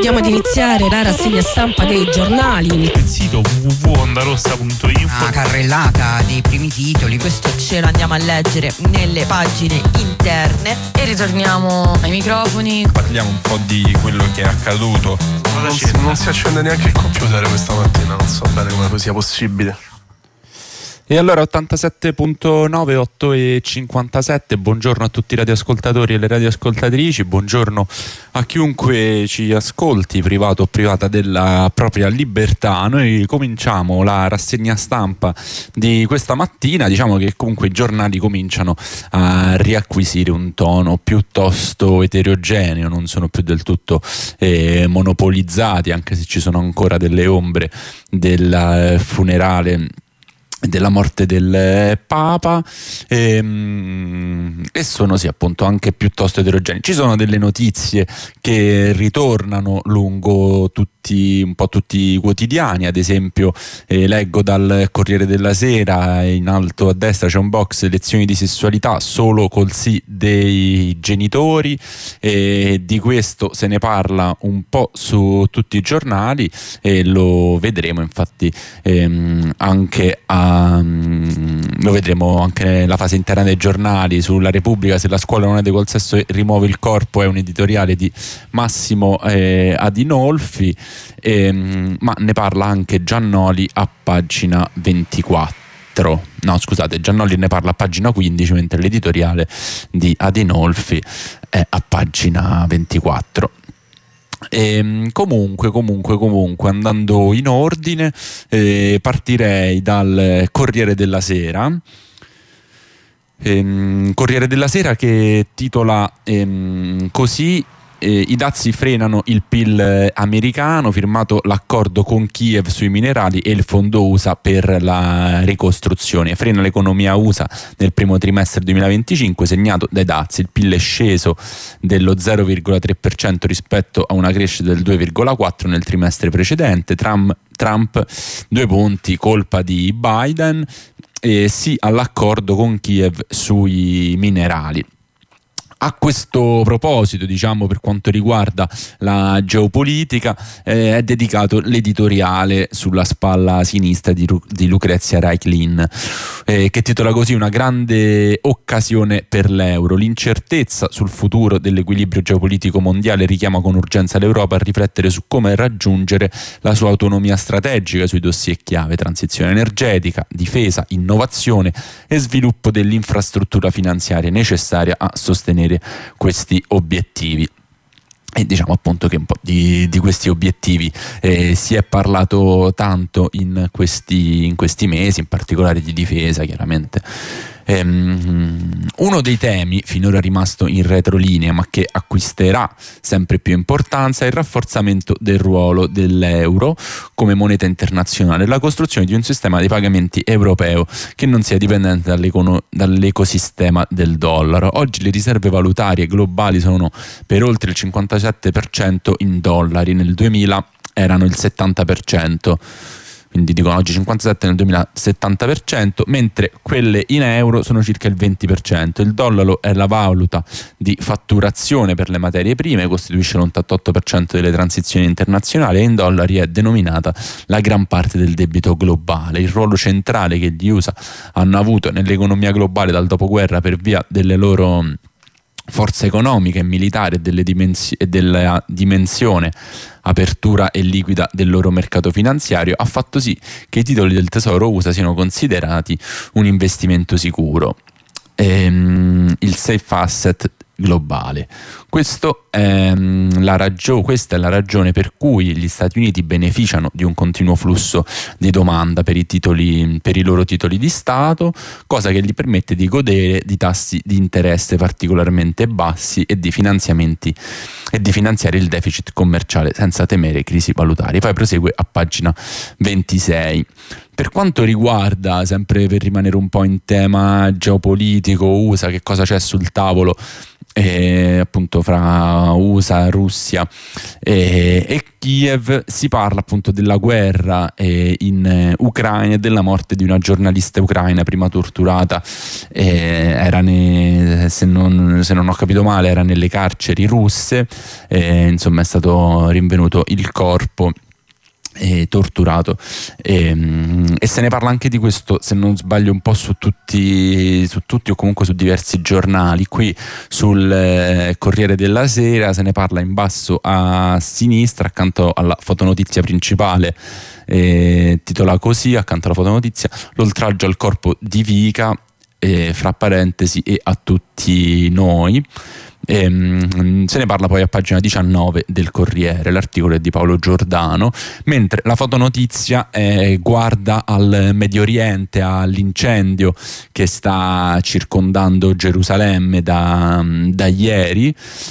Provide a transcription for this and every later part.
Andiamo ad iniziare la rassegna stampa dei giornali. Il sito www.ondarossa.info. Una carrellata dei primi titoli. Questo ce lo andiamo a leggere nelle pagine interne e ritorniamo ai microfoni. Parliamo un po' di quello che è accaduto. Non si accende neanche il computer questa mattina, non so bene come sia possibile. E allora 87.9, 8 e 57, buongiorno a tutti i radioascoltatori e le radioascoltatrici, buongiorno a chiunque ci ascolti, privato o privata della propria libertà. Noi cominciamo la rassegna stampa di questa mattina, diciamo che comunque i giornali cominciano a riacquisire un tono piuttosto eterogeneo, non sono più del tutto monopolizzati, anche se ci sono ancora delle ombre del funerale della morte del Papa e sono sì appunto anche piuttosto eterogenei. Ci sono delle notizie che ritornano lungo un po' tutti i quotidiani, ad esempio leggo dal Corriere della Sera, in alto a destra c'è un box lezioni di sessualità solo col sì dei genitori, e di questo se ne parla un po' su tutti i giornali e lo vedremo infatti anche lo vedremo anche nella fase interna dei giornali. Sulla Repubblica, se la scuola non è di quel sesso rimuove il corpo, è un editoriale di Massimo Adinolfi, ma ne parla anche Giannoli a pagina 24. No, scusate, Giannoli ne parla a pagina 15, mentre l'editoriale di Adinolfi è a pagina 24. Comunque andando in ordine, partirei dal Corriere della Sera. Corriere della Sera che titola così: i dazi frenano il PIL americano, firmato l'accordo con Kiev sui minerali e il fondo USA per la ricostruzione. Frena l'economia USA nel primo trimestre 2025 segnato dai dazi. Il PIL è sceso dello 0,3% rispetto a una crescita del 2,4% nel trimestre precedente. Trump 2 punti, colpa di Biden, e sì all'accordo con Kiev sui minerali. A questo proposito, diciamo, per quanto riguarda la geopolitica, è dedicato l'editoriale sulla spalla sinistra di Lucrezia Reiklin, che titola così: una grande occasione per l'euro. L'incertezza sul futuro dell'equilibrio geopolitico mondiale richiama con urgenza l'Europa a riflettere su come raggiungere la sua autonomia strategica sui dossier chiave: transizione energetica, difesa, innovazione e sviluppo dell'infrastruttura finanziaria necessaria a sostenere questi obiettivi. E diciamo appunto che un po' di questi obiettivi si è parlato tanto in questi mesi, in particolare di difesa chiaramente. Uno dei temi finora rimasto in retrolinea ma che acquisterà sempre più importanza è il rafforzamento del ruolo dell'euro come moneta internazionale e la costruzione di un sistema di pagamenti europeo che non sia dipendente dall'ecosistema del dollaro. Oggi le riserve valutarie globali sono per oltre il 57% in dollari, nel 2000 erano il 70%. Quindi dicono oggi 57, nel 2000 70%, mentre quelle in euro sono circa il 20%. Il dollaro è la valuta di fatturazione per le materie prime, costituisce l'88% delle transizioni internazionali e in dollari è denominata la gran parte del debito globale. Il ruolo centrale che gli USA hanno avuto nell'economia globale dal dopoguerra per via delle loro forza economica e militare e della dimensione apertura e liquida del loro mercato finanziario ha fatto sì che i titoli del tesoro USA siano considerati un investimento sicuro, il safe asset globale. Questa è la ragione per cui gli Stati Uniti beneficiano di un continuo flusso di domanda per i loro titoli di Stato, cosa che gli permette di godere di tassi di interesse particolarmente bassi e di finanziamenti e di finanziare il deficit commerciale senza temere crisi valutarie. Poi prosegue a pagina 26. Per quanto riguarda, sempre per rimanere un po' in tema geopolitico, USA, che cosa c'è sul tavolo appunto fra USA, Russia e Kiev, si parla appunto della guerra in Ucraina e della morte di una giornalista ucraina prima torturata, era se non ho capito male era nelle carceri russe, insomma è stato rinvenuto il corpo torturato, e se ne parla anche di questo, se non sbaglio, un po' su tutti o comunque su diversi giornali. Qui sul Corriere della Sera se ne parla in basso a sinistra, accanto alla fotonotizia principale, titola così, accanto alla fotonotizia: l'oltraggio al corpo di Vica, fra parentesi, e a tutti noi. Se ne parla poi a pagina 19 del Corriere, l'articolo è di Paolo Giordano, mentre la fotonotizia guarda al Medio Oriente, all'incendio che sta circondando Gerusalemme da ieri.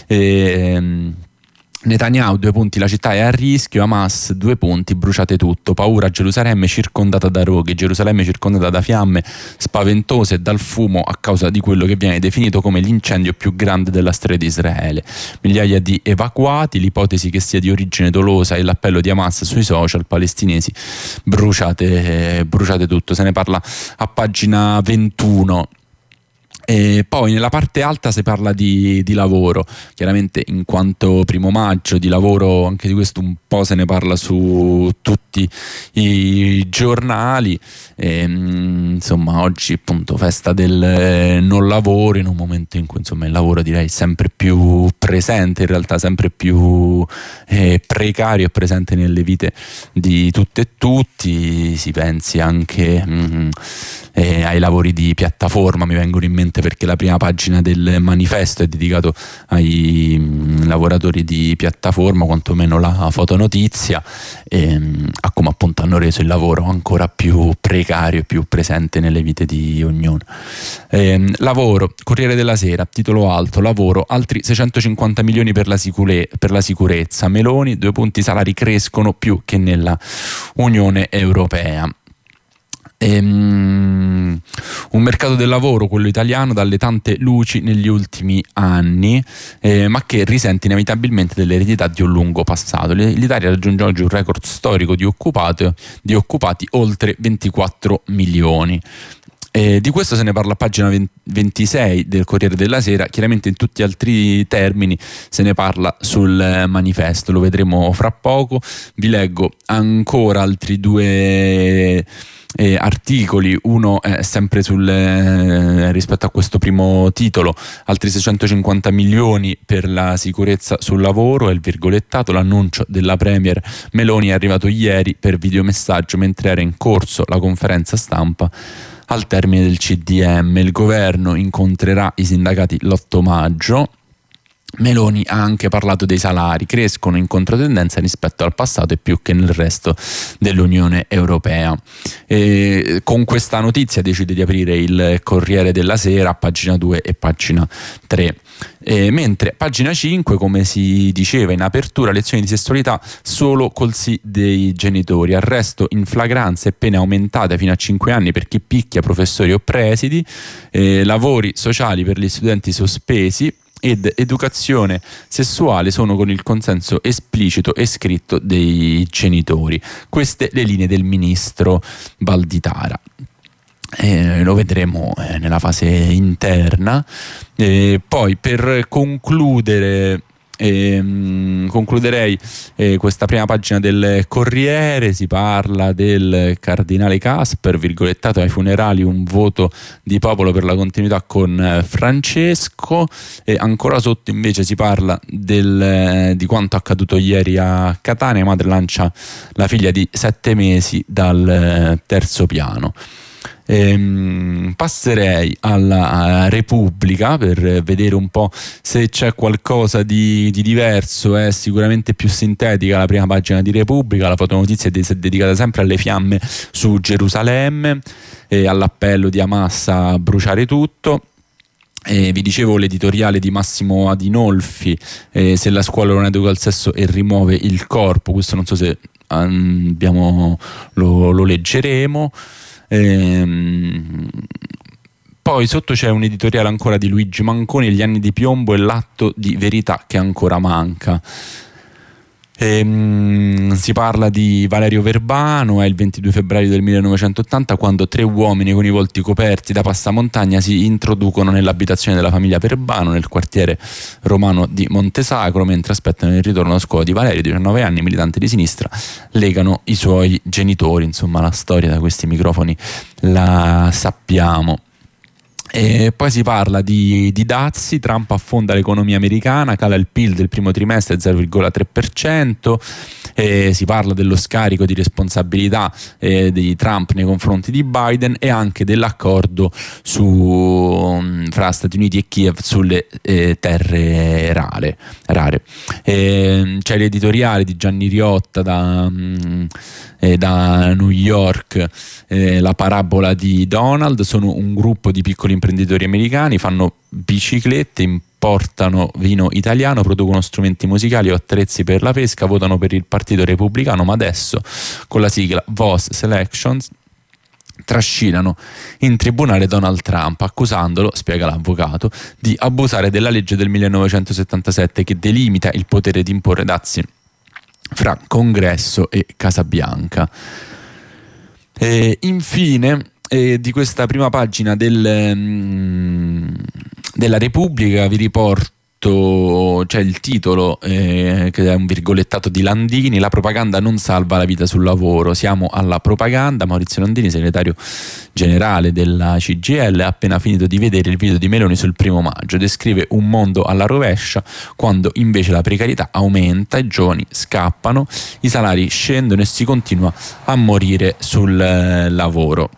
Netanyahu, 2 punti, la città è a rischio. Hamas, 2 punti, bruciate tutto. Paura, Gerusalemme circondata da roghi, Gerusalemme circondata da fiamme spaventose e dal fumo a causa di quello che viene definito come l'incendio più grande della storia di Israele. Migliaia di evacuati, l'ipotesi che sia di origine dolosa e l'appello di Hamas sui social palestinesi: bruciate tutto. Se ne parla a pagina 21. E poi nella parte alta si parla di lavoro, chiaramente in quanto 1° maggio di lavoro, anche di questo un po' se ne parla su tutti i giornali. Insomma, oggi appunto festa del non lavoro, in un momento in cui insomma il lavoro, direi, sempre più presente, in realtà sempre più precario e presente nelle vite di tutte e tutti. Si pensi anche ai lavori di piattaforma, mi vengono in mente perché la prima pagina del manifesto è dedicato ai lavoratori di piattaforma, quantomeno la fotonotizia, a come appunto hanno reso il lavoro ancora più precario e più presente nelle vite di ognuno. Lavoro, Corriere della Sera, titolo alto: lavoro, altri 650 milioni per la sicurezza. Meloni, 2 punti, salari crescono più che nella Unione Europea. Un mercato del lavoro, quello italiano, dalle tante luci negli ultimi anni, ma che risente inevitabilmente dell'eredità di un lungo passato. L'Italia raggiunge oggi un record storico di occupati, oltre 24 milioni. Di questo se ne parla a pagina 26 del Corriere della Sera. Chiaramente in tutti altri termini se ne parla sul manifesto, lo vedremo fra poco. Vi leggo ancora altri 2 articoli, uno è sempre rispetto a questo primo titolo: altri 650 milioni per la sicurezza sul lavoro, è il virgolettato. L'annuncio della Premier Meloni è arrivato ieri per videomessaggio mentre era in corso la conferenza stampa al termine del CDM. Il governo incontrerà i sindacati l'8 maggio. Meloni ha anche parlato dei salari, crescono in controtendenza rispetto al passato e più che nel resto dell'Unione Europea. Con questa notizia decide di aprire il Corriere della Sera a pagina 2 e pagina 3. Mentre pagina 5, come si diceva in apertura, lezioni di sessualità solo col sì dei genitori, arresto in flagranza e pene aumentate fino a 5 anni per chi picchia professori o presidi, lavori sociali per gli studenti sospesi ed educazione sessuale sono con il consenso esplicito e scritto dei genitori. Queste le linee del ministro Valditara. Lo vedremo nella fase interna. Poi per concluderei questa prima pagina del Corriere. Si parla del cardinale Casper, virgolettato: ai funerali un voto di popolo per la continuità con Francesco. E ancora sotto invece si parla di quanto accaduto ieri a Catania. Madre lancia la figlia di 7 mesi dal terzo piano. Passerei alla Repubblica per vedere un po' se c'è qualcosa di diverso. È sicuramente più sintetica la prima pagina di Repubblica. La fotonotizia è dedicata sempre alle fiamme su Gerusalemme e all'appello di Hamas a bruciare tutto. Vi dicevo l'editoriale di Massimo Adinolfi, se la scuola non educa al sesso e rimuove il corpo. Questo non so se lo leggeremo. Poi sotto c'è un editoriale ancora di Luigi Manconi, Gli anni di piombo e l'atto di verità che ancora manca. Si parla di Valerio Verbano. È il 22 febbraio del 1980 quando 3 uomini con i volti coperti da passamontagna si introducono nell'abitazione della famiglia Verbano nel quartiere romano di Montesacro. Mentre aspettano il ritorno a scuola di Valerio, 19 anni, militante di sinistra, legano i suoi genitori. Insomma, la storia da questi microfoni la sappiamo. E poi si parla di dazi. Trump affonda l'economia americana, cala il PIL del primo trimestre 0,3%. Si parla dello scarico di responsabilità di Trump nei confronti di Biden e anche dell'accordo fra Stati Uniti e Kiev sulle terre rare. C'è l'editoriale di Gianni Riotta da New York, la parabola di Donald. Sono un gruppo di piccoli imprenditori americani, fanno biciclette, importano vino italiano, producono strumenti musicali o attrezzi per la pesca, votano per il Partito Repubblicano, ma adesso con la sigla VOS Selections trascinano in tribunale Donald Trump accusandolo, spiega l'avvocato, di abusare della legge del 1977 che delimita il potere di imporre dazi fra Congresso e Casa Bianca. Infine, di questa prima pagina della Repubblica vi riporto, c'è il titolo che è un virgolettato di Landini: la propaganda non salva la vita sul lavoro, siamo alla propaganda. Maurizio Landini, segretario generale della CGIL, ha appena finito di vedere il video di Meloni sul 1° maggio, descrive un mondo alla rovescia quando invece la precarietà aumenta, i giovani scappano, i salari scendono e si continua a morire sul lavoro.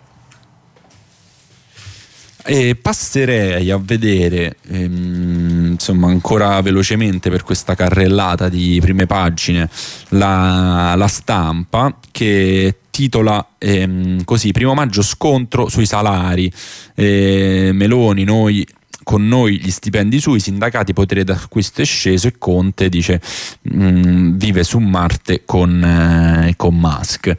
E passerei a vedere insomma ancora velocemente, per questa carrellata di prime pagine, la Stampa, che titola così: 1° maggio scontro sui salari, Meloni con noi gli stipendi sui sindacati, potere d'acquisto è sceso, e Conte dice vive su Marte con Musk.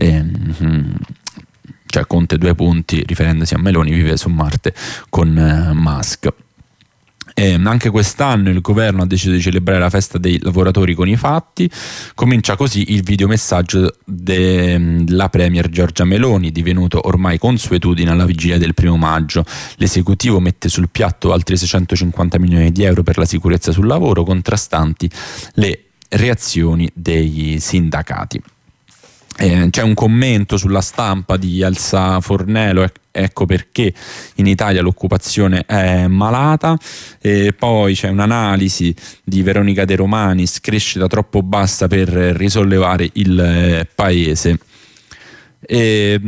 Cioè Conte 2 punti, riferendosi a Meloni, vive su Marte con Musk. Anche quest'anno il governo ha deciso di celebrare la festa dei lavoratori con i fatti. Comincia così il videomessaggio della premier Giorgia Meloni, divenuto ormai consuetudine alla vigilia del 1° maggio. L'esecutivo mette sul piatto altri 650 milioni di euro per la sicurezza sul lavoro, contrastanti le reazioni dei sindacati. C'è un commento sulla Stampa di Elsa Fornero, ecco perché in Italia l'occupazione è malata. Poi c'è un'analisi di Veronica De Romanis: crescita troppo bassa per risollevare il paese. E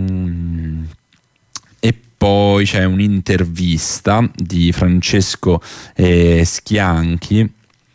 poi c'è un'intervista di Francesco Schianchi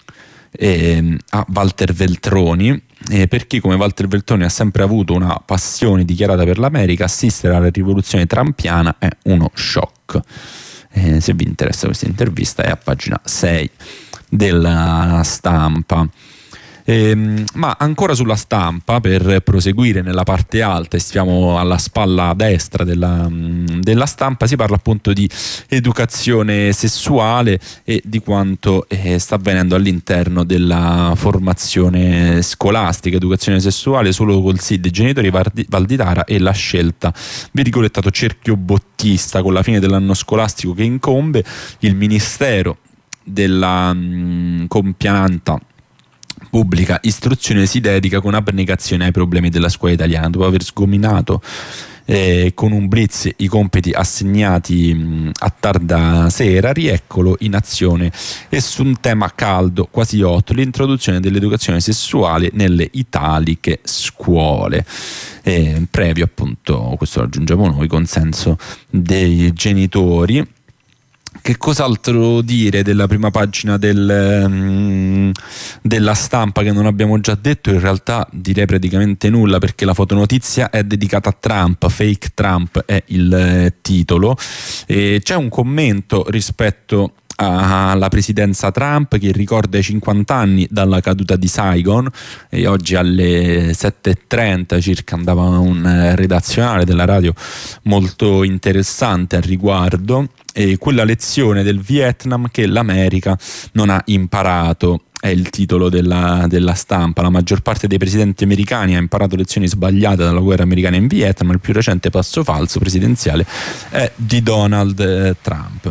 a Walter Veltroni, perché come Walter Veltroni ha sempre avuto una passione dichiarata per l'America, assistere alla rivoluzione trumpiana è uno shock. Se vi interessa questa intervista è a pagina 6 della Stampa. Ma ancora sulla Stampa, per proseguire nella parte alta, e stiamo alla spalla destra della Stampa, si parla appunto di educazione sessuale e di quanto sta avvenendo all'interno della formazione scolastica. Educazione sessuale solo col sì dei genitori, Valditara, e la scelta, virgolettato, cerchio bottista. Con la fine dell'anno scolastico che incombe, il Ministero della compianta pubblica istruzione si dedica con abnegazione ai problemi della scuola italiana. Dopo aver sgominato con un blitz i compiti assegnati a tarda sera, rieccolo in azione e su un tema caldo, quasi hot: l'introduzione dell'educazione sessuale nelle italiche scuole, previo appunto, questo lo aggiungiamo noi, consenso dei genitori. Che cos'altro dire della prima pagina della Stampa che non abbiamo già detto? In realtà direi praticamente nulla, perché la fotonotizia è dedicata a Trump, Fake Trump è il titolo. C'è un commento rispetto alla presidenza Trump, che ricorda i 50 anni dalla caduta di Saigon, e oggi alle 7:30 circa andava un redazionale della radio molto interessante al riguardo, e quella lezione del Vietnam che l'America non ha imparato. È il titolo della Stampa. La maggior parte dei presidenti americani ha imparato lezioni sbagliate dalla guerra americana in Vietnam. Il più recente passo falso presidenziale è di Donald Trump.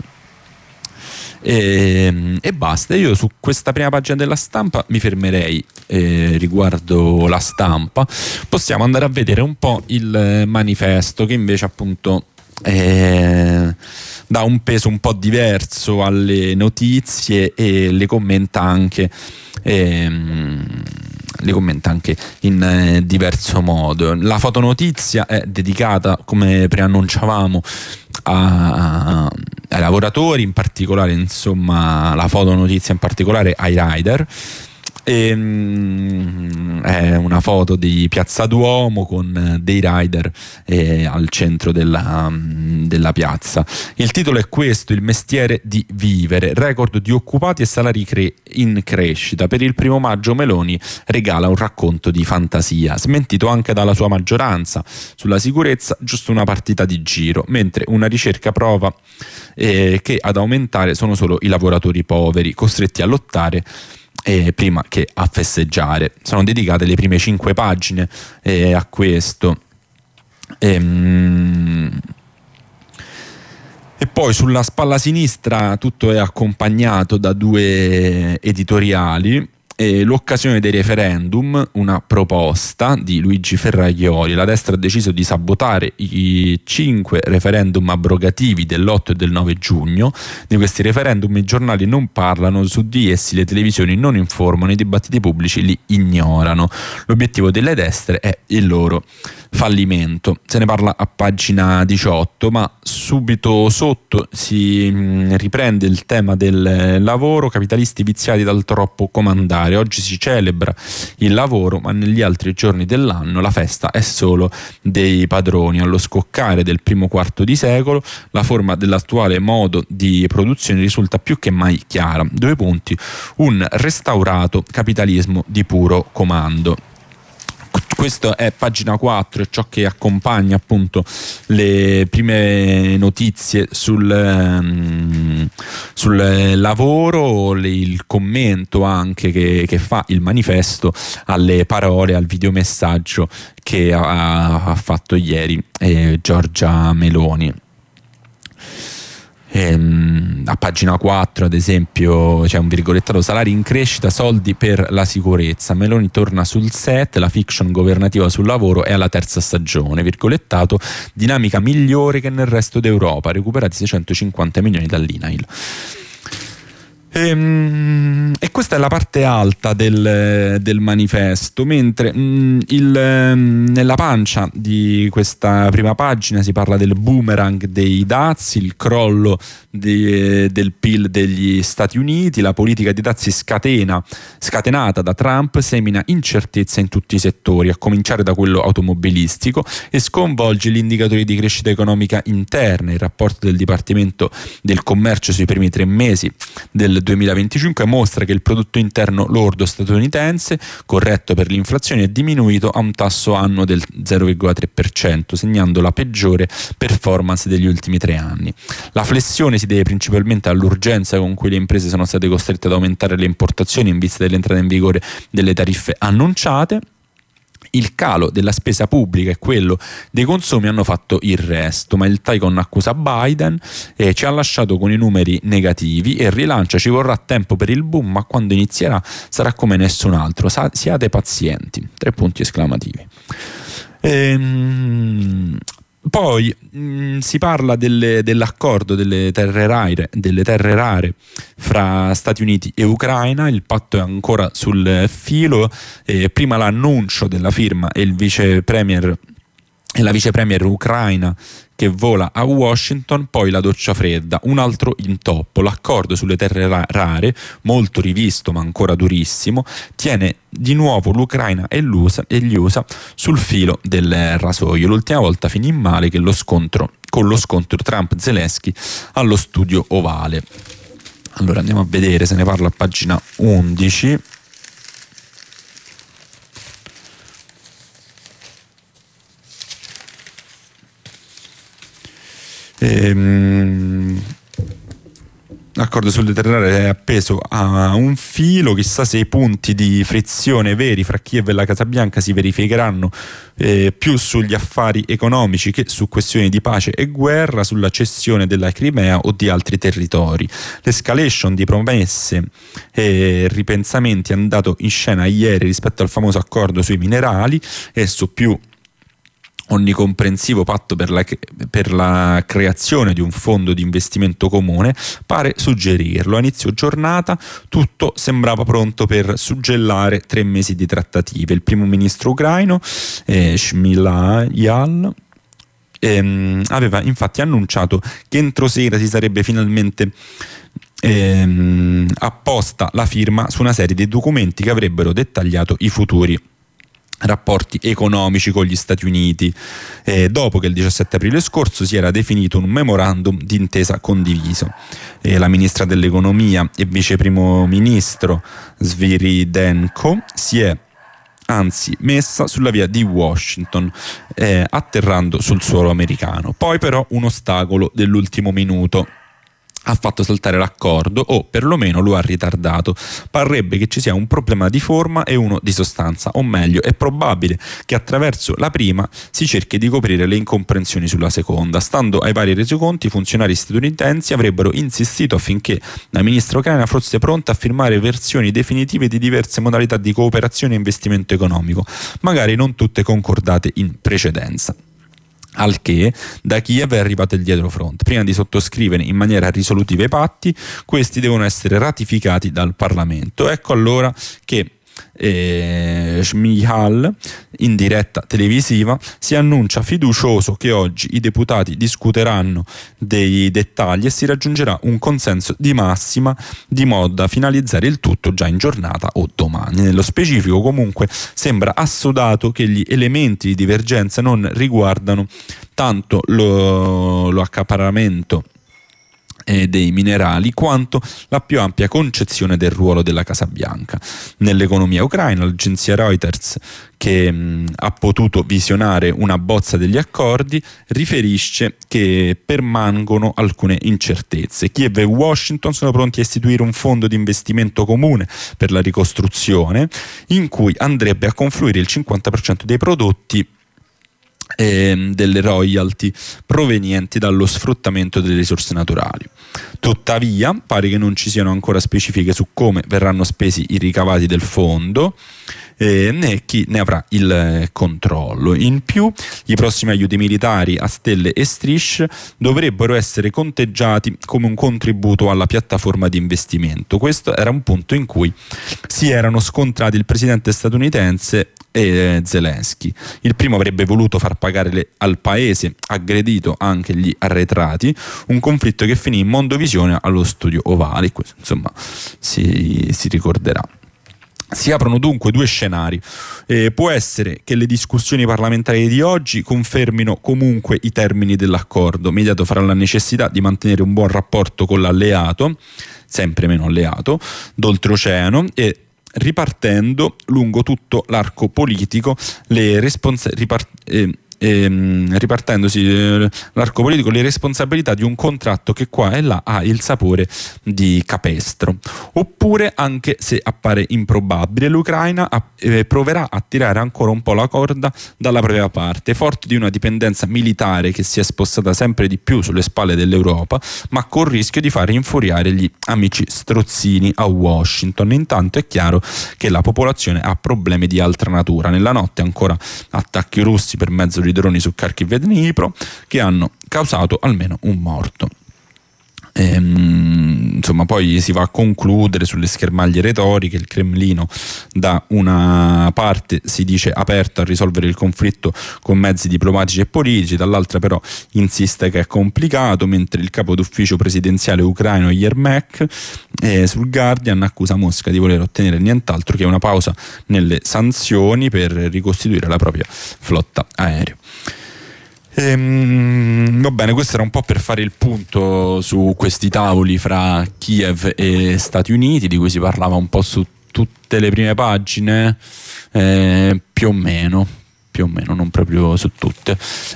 E basta. Io su questa prima pagina della Stampa mi fermerei riguardo la Stampa. Possiamo andare a vedere un po' il Manifesto, che invece appunto dà un peso un po' diverso alle notizie e le commenta anche in diverso modo. La fotonotizia è dedicata, come preannunciavamo, ai lavoratori, in particolare, insomma, la fotonotizia in particolare ai rider. È una foto di Piazza Duomo con dei rider al centro della piazza. Il titolo è questo: il mestiere di vivere, record di occupati e salari in crescita. Per il 1° maggio Meloni regala un racconto di fantasia, smentito anche dalla sua maggioranza. Sulla sicurezza giusto una partita di giro, mentre una ricerca prova che ad aumentare sono solo i lavoratori poveri, costretti a lottare prima che a festeggiare. Sono dedicate le prime 5 pagine a questo. E poi sulla spalla sinistra tutto è accompagnato da 2 editoriali. L'occasione dei referendum, una proposta di Luigi Ferraioli. La destra ha deciso di sabotare i 5 referendum abrogativi dell'8 e del 9 giugno. Di questi referendum i giornali non parlano, su di essi le televisioni non informano, i dibattiti pubblici li ignorano. L'obiettivo delle destre è il loro fallimento. Se ne parla a pagina 18, ma subito sotto si riprende il tema del lavoro. Capitalisti viziati dal troppo comandare. Oggi si celebra il lavoro, ma negli altri giorni dell'anno la festa è solo dei padroni. Allo scoccare del primo quarto di secolo la forma dell'attuale modo di produzione risulta più che mai chiara. 2 punti: un restaurato capitalismo di puro comando. Questo è pagina 4, è ciò che accompagna appunto le prime notizie sul lavoro, il commento anche che fa il Manifesto alle parole, al videomessaggio che ha fatto ieri Giorgia Meloni. A pagina 4 ad esempio c'è un virgolettato: salari in crescita, soldi per la sicurezza. Meloni torna sul set, la fiction governativa sul lavoro è alla 3ª stagione, virgolettato: dinamica migliore che nel resto d'Europa, recuperati 650 milioni dall'INAIL. E questa è la parte alta del Manifesto, mentre nella pancia di questa prima pagina si parla del boomerang dei dazi, il crollo del PIL degli Stati Uniti. La politica dei dazi scatenata da Trump semina incertezza in tutti i settori, a cominciare da quello automobilistico, e sconvolge gli indicatori di crescita economica interna. Il rapporto del Dipartimento del Commercio sui primi 3 mesi del 2025 mostra che il prodotto interno lordo statunitense, corretto per l'inflazione, è diminuito a un tasso annuo del 0,3%, segnando la peggiore performance degli ultimi 3 anni. La flessione si deve principalmente all'urgenza con cui le imprese sono state costrette ad aumentare le importazioni in vista dell'entrata in vigore delle tariffe annunciate. Il calo della spesa pubblica e quello dei consumi hanno fatto il resto, ma il Tycoon accusa Biden e ci ha lasciato con i numeri negativi, e rilancia: ci vorrà tempo per il boom, ma quando inizierà sarà come nessun altro, siate pazienti, 3 punti esclamativi. Poi si parla dell'accordo delle terre rare fra Stati Uniti e Ucraina. Il patto è ancora sul filo, prima l'annuncio della firma e la vice premier ucraina che vola a Washington, poi la doccia fredda, un altro intoppo. L'accordo sulle terre rare, molto rivisto ma ancora durissimo, tiene di nuovo l'Ucraina e gli USA sul filo del rasoio. L'ultima volta finì male con lo scontro Trump-Zelensky allo studio ovale. Allora andiamo a vedere, se ne parla a pagina 11. L'accordo sul deterrare è appeso a un filo, chissà se i punti di frizione veri fra Kiev e la Casa Bianca si verificheranno più sugli affari economici che su questioni di pace e guerra, sulla cessione della Crimea o di altri territori. L'escalation di promesse e ripensamenti è andato in scena ieri rispetto al famoso accordo sui minerali e su più onnicomprensivo patto per la creazione di un fondo di investimento comune pare suggerirlo. A inizio giornata tutto sembrava pronto per suggellare 3 mesi di trattative. Il primo ministro ucraino Shmyhal aveva infatti annunciato che entro sera si sarebbe finalmente apposta la firma su una serie di documenti che avrebbero dettagliato i futuri rapporti economici con gli Stati Uniti, dopo che il 17 aprile scorso si era definito un memorandum d'intesa condiviso. La ministra dell'economia e vice primo ministro Sviridenko si è anzi messa sulla via di Washington, atterrando sul suolo americano. Poi però un ostacolo dell'ultimo minuto ha fatto saltare l'accordo, o perlomeno lo ha ritardato. Parrebbe che ci sia un problema di forma e uno di sostanza, o meglio è probabile che attraverso la prima si cerchi di coprire le incomprensioni sulla seconda. Stando ai vari resoconti, i funzionari statunitensi avrebbero insistito affinché la ministra ucraina fosse pronta a firmare versioni definitive di diverse modalità di cooperazione e investimento economico, magari non tutte concordate in precedenza. Al che da Kiev è arrivato il dietrofront. Prima di sottoscrivere in maniera risolutiva i patti, questi devono essere ratificati dal Parlamento. Ecco allora che Shmyhal, in diretta televisiva, si annuncia fiducioso che oggi i deputati discuteranno dei dettagli e si raggiungerà un consenso di massima di modo da finalizzare il tutto già in giornata o domani. Nello specifico comunque sembra assodato che gli elementi di divergenza non riguardano tanto lo accaparramento dei minerali quanto la più ampia concezione del ruolo della Casa Bianca nell'economia ucraina. L'agenzia Reuters, che ha potuto visionare una bozza degli accordi, riferisce che permangono alcune incertezze. Kiev e Washington sono pronti a istituire un fondo di investimento comune per la ricostruzione, in cui andrebbe a confluire il 50% dei prodotti delle royalty provenienti dallo sfruttamento delle risorse naturali. Tuttavia pare che non ci siano ancora specifiche su come verranno spesi i ricavati del fondo, né chi ne avrà il controllo. In più, i prossimi aiuti militari a stelle e strisce dovrebbero essere conteggiati come un contributo alla piattaforma di investimento. Questo era un punto in cui si erano scontrati il presidente statunitense e Zelensky. Il primo avrebbe voluto far pagare al paese aggredito anche gli arretrati, un conflitto che finì in mondovisione allo studio ovale. Questo, insomma, si ricorderà. Si aprono dunque 2 scenari. Può essere che le discussioni parlamentari di oggi confermino comunque i termini dell'accordo, mediato fra la necessità di mantenere un buon rapporto con l'alleato, sempre meno alleato, d'oltreoceano, e ripartendo lungo tutto l'arco politico le responsabilità di un contratto che qua e là ha il sapore di capestro. Oppure, anche se appare improbabile, l'Ucraina proverà a tirare ancora un po' la corda dalla propria parte, forte di una dipendenza militare che si è spostata sempre di più sulle spalle dell'Europa, ma col rischio di far infuriare gli amici strozzini a Washington. Intanto è chiaro che la popolazione ha problemi di altra natura. Nella notte ancora attacchi russi per mezzo di droni su Kharkiv e Dnipro che hanno causato almeno un morto. Insomma, poi si va a concludere sulle schermaglie retoriche. Il Cremlino da una parte si dice aperto a risolvere il conflitto con mezzi diplomatici e politici, dall'altra però insiste che è complicato, mentre il capo d'ufficio presidenziale ucraino Yermak sul Guardian accusa Mosca di voler ottenere nient'altro che una pausa nelle sanzioni per ricostituire la propria flotta aerea. Va bene, questo era un po' per fare il punto su questi tavoli fra Kiev e Stati Uniti, di cui si parlava un po' su tutte le prime pagine, più o meno, non proprio su tutte.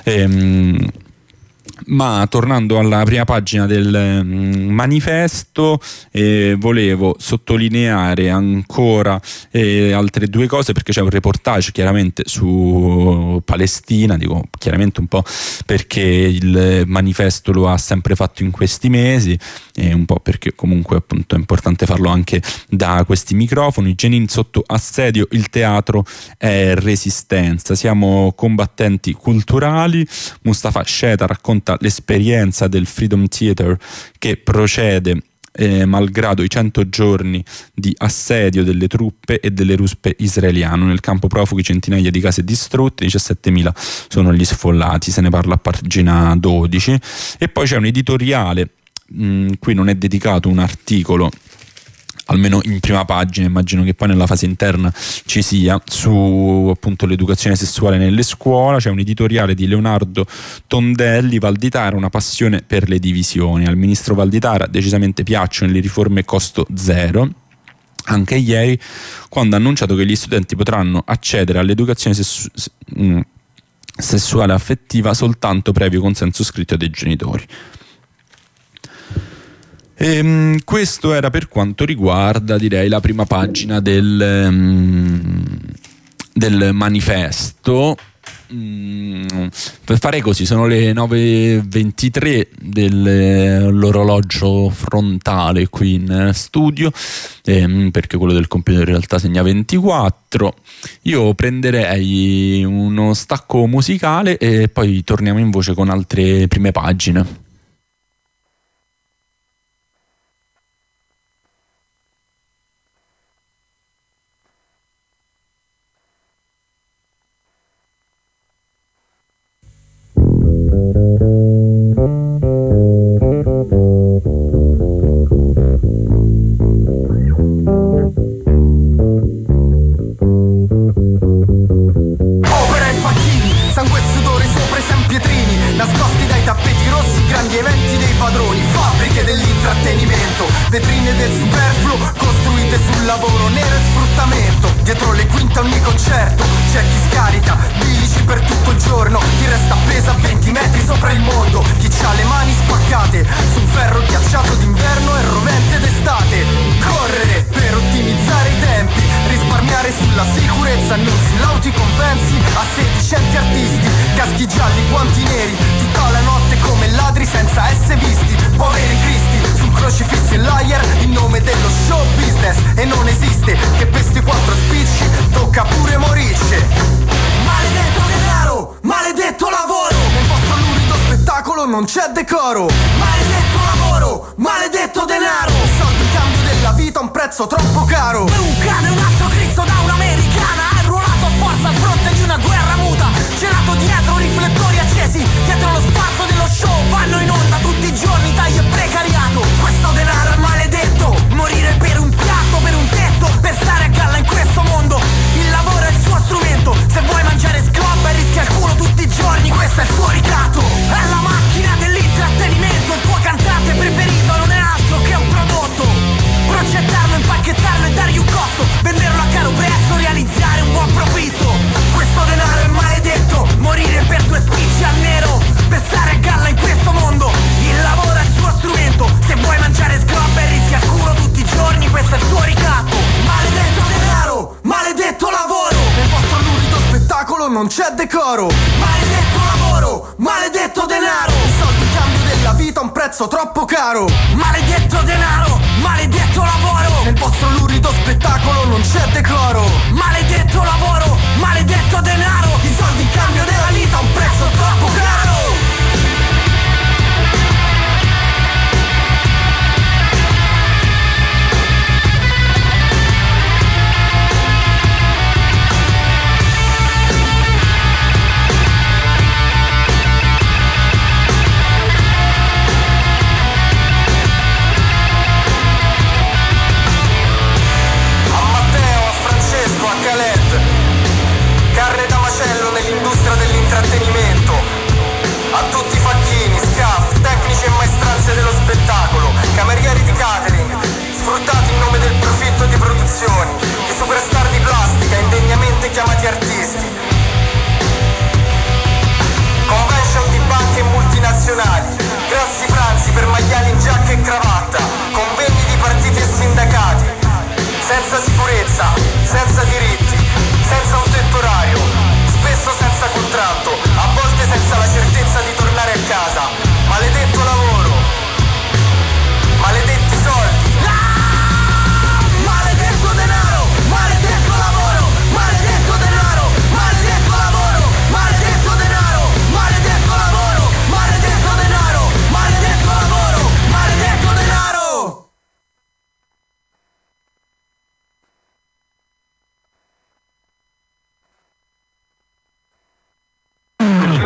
Ma tornando alla prima pagina del manifesto, volevo sottolineare ancora altre due cose, perché c'è un reportage chiaramente su Palestina, dico chiaramente un po' perché il manifesto lo ha sempre fatto in questi mesi e un po' perché comunque appunto è importante farlo anche da questi microfoni. Jenin sotto assedio, il teatro è resistenza, siamo combattenti culturali. Mustafa Sheta racconta l'esperienza del Freedom Theater che procede malgrado i 100 giorni di assedio delle truppe e delle ruspe israeliane. Nel campo profughi centinaia di case distrutte, 17.000 sono gli sfollati, se ne parla a pagina 12. E poi c'è un editoriale, qui non è dedicato un articolo, almeno in prima pagina, immagino che poi nella fase interna ci sia, su appunto l'educazione sessuale nelle scuole. C'è un editoriale di Leonardo Tondelli, Valditara, una passione per le divisioni. Al ministro Valditara decisamente piacciono le riforme costo zero. Anche ieri, quando ha annunciato che gli studenti potranno accedere all'educazione sessuale affettiva soltanto previo consenso scritto dei genitori. Questo era per quanto riguarda, direi, la prima pagina del manifesto. Per fare così, sono le 9:23 dell'orologio frontale qui in studio, perché quello del computer in realtà segna 24. Io prenderei uno stacco musicale e poi torniamo in voce con altre prime pagine. Nascosti dai tappeti rossi, grandi eventi dei padroni, fabbriche dell'intrattenimento, vetrine del superfluo, costruite sul lavoro nero e sfruttamento. Dietro le quinte a ogni concerto c'è chi scarica bilici per tutto il giorno, chi resta appeso a 20 metri sopra il mondo, chi c'ha le mani spaccate su un ferro ghiacciato d'inverno e rovente d'estate. Correre per ottimizzare i tempi, risparmiare sulla sicurezza, non sull'auti compensi a sedicenti artisti, caschi gialli, guanti neri, tutta la notte come ladri senza essere visti, poveri cristi sul crocifisso e l'ayer in nome dello show business. E non esiste che per sti 4 spicci tocca pure morisce. Maledetto denaro, maledetto lavoro, nel vostro lurido spettacolo non c'è decoro. Maledetto lavoro, maledetto denaro, soldi cambio della vita a un prezzo troppo caro. Per un cane un altro Cristo da un'americana, hai ruolato a forza al fronte di una guerra muta, celato dietro riflettori accesi, dietro lo spazio dello show vanno in onda tutti i giorni tagli e precariato. Questo denaro è maledetto, morire per un piatto, per un tetto, per stare a galla in questo mondo. Il lavoro è il suo strumento, se vuoi mangiare scrobba e rischi al culo tutti i giorni, questo è il suo ricatto. È la macchina dell'intrattenimento, il tuo cantante preferito non è altro che un prodotto. Procettarlo, impacchettarlo e dargli un costo, venderlo a caro prezzo, realizzare un buon profitto. Questo denaro è maledetto, morire per 2 spicci al nero, per stare a galla in questo mondo. Il lavoro è il suo strumento, se vuoi mangiare scrobba e rischi al culo tutti i giorni, questo è il suo ricatto. Maledetto denaro, maledetto lavoro, nel vostro lurido spettacolo non c'è decoro. Maledetto lavoro, maledetto denaro, soldi cambio della vita a un prezzo troppo caro. Maledetto denaro, maledetto lavoro, nel vostro lurido spettacolo non c'è decoro. Maledetto lavoro, maledetto denaro, i soldi in cambio della vita a un prezzo troppo caro. Carne da macello nell'industria dell'intrattenimento.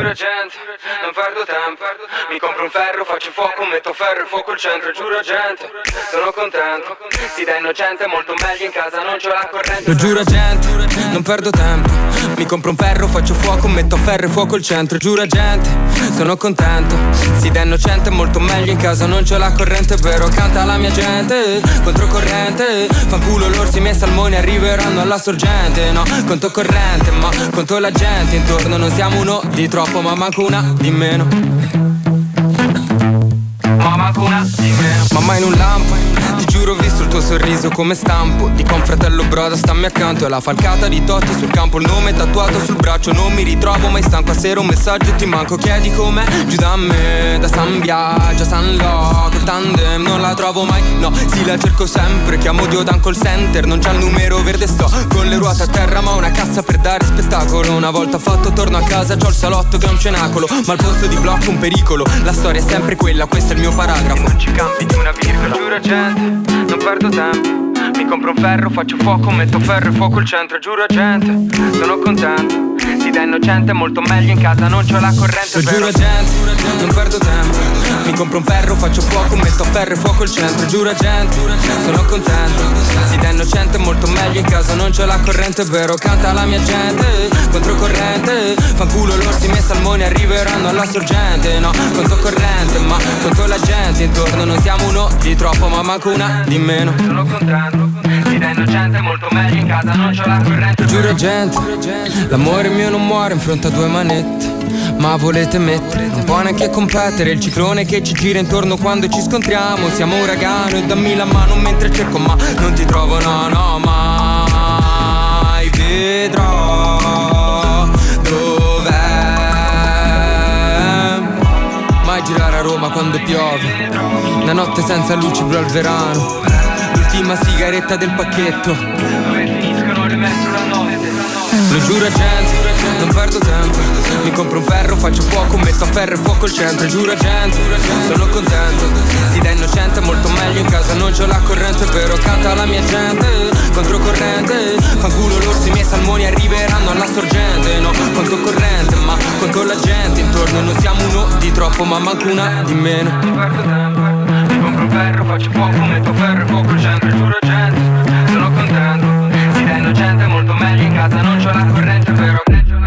giuro gente, non perdo tempo. Mi compro un ferro, faccio fuoco, metto ferro e fuoco al centro. Giuro gente, sono contento. Si da innocente, molto meglio in casa, non c'ho la corrente. Lo giuro gente, non perdo tempo. Mi compro un ferro, faccio fuoco, metto ferro e fuoco al centro. Giuro gente, sono contento. Si da innocente, molto meglio in casa, non c'ho la corrente. Però canta la mia gente, controcorrente. Fanculo l'orsi, i miei salmoni arriveranno alla sorgente. No, conto corrente, ma conto la gente intorno. Non siamo uno di troppo, ma manco una di meno. Ma manco una di meno. Mamma in un lampo, ti giuro ho visto il tuo sorriso come stampo di confratello broda, stammi accanto. E la falcata di Totti sul campo, il nome tatuato sul braccio. Non mi ritrovo mai stanco a sera, un messaggio e ti manco. Chiedi com'è, giù da me, da San Biagio a San Lo. Col tandem non la trovo mai, no, sì la cerco sempre. Chiamo Dio dan call center, non c'ha il numero verde. Sto con le ruote a terra ma una cassa per dare spettacolo. Una volta fatto torno a casa, c'ho il salotto che è un cenacolo. Ma al posto di blocco un pericolo, la storia è sempre quella, questo è il mio paragrafo. Non ci cambi di una virgola. Giuro gente, non perdo tempo. Mi compro un ferro, faccio fuoco, metto ferro e fuoco al centro. Giuro gente, sono contento. Si da innocente, molto meglio in casa, non c'ho la corrente. Lo giuro gente, non perdo tempo. Mi compro un ferro, faccio fuoco, metto ferro e fuoco al centro. Giuro gente, sono contento. Si da innocente, molto meglio in casa, non c'ho la corrente. Vero, canta la mia gente, controcorrente. Fanculo l'orsi, i miei salmoni arriveranno alla sorgente. No, conto corrente, ma conto la gente intorno. Non siamo uno di troppo, ma manco una di meno. Sono contento. Si da innocente, molto meglio in casa, non c'ho la corrente. Giuro gente, l'amore mio non muore in fronte a due manette. Ma volete mettere, non può neanche competere. Il ciclone che ci gira intorno quando ci scontriamo. Siamo uragano e dammi la mano mentre cerco, ma non ti trovo, no, no, mai. Vedrò dov'è. Mai girare a Roma quando piove. Una notte senza luci blu al verano. L'ultima sigaretta del pacchetto. Dove finiscono le metro la notte. Lo giuro gente, non perdo tempo. Mi compro un ferro, faccio fuoco, metto a ferro e fuoco al centro. Giuro gente, sono contento. Si da innocente, molto meglio in casa, non c'ho la corrente. Però canta la mia gente, controcorrente. Fanculo l'orsi, i miei salmoni arriveranno alla sorgente. No, conto corrente, ma conto la gente intorno. Non siamo uno di troppo, ma manco una di meno. Non perdo tempo. Mi compro un ferro, faccio fuoco, metto ferro e fuoco al centro. Giuro gente, sono contento. Si da innocente, molto meglio in casa, non c'ho la corrente. Però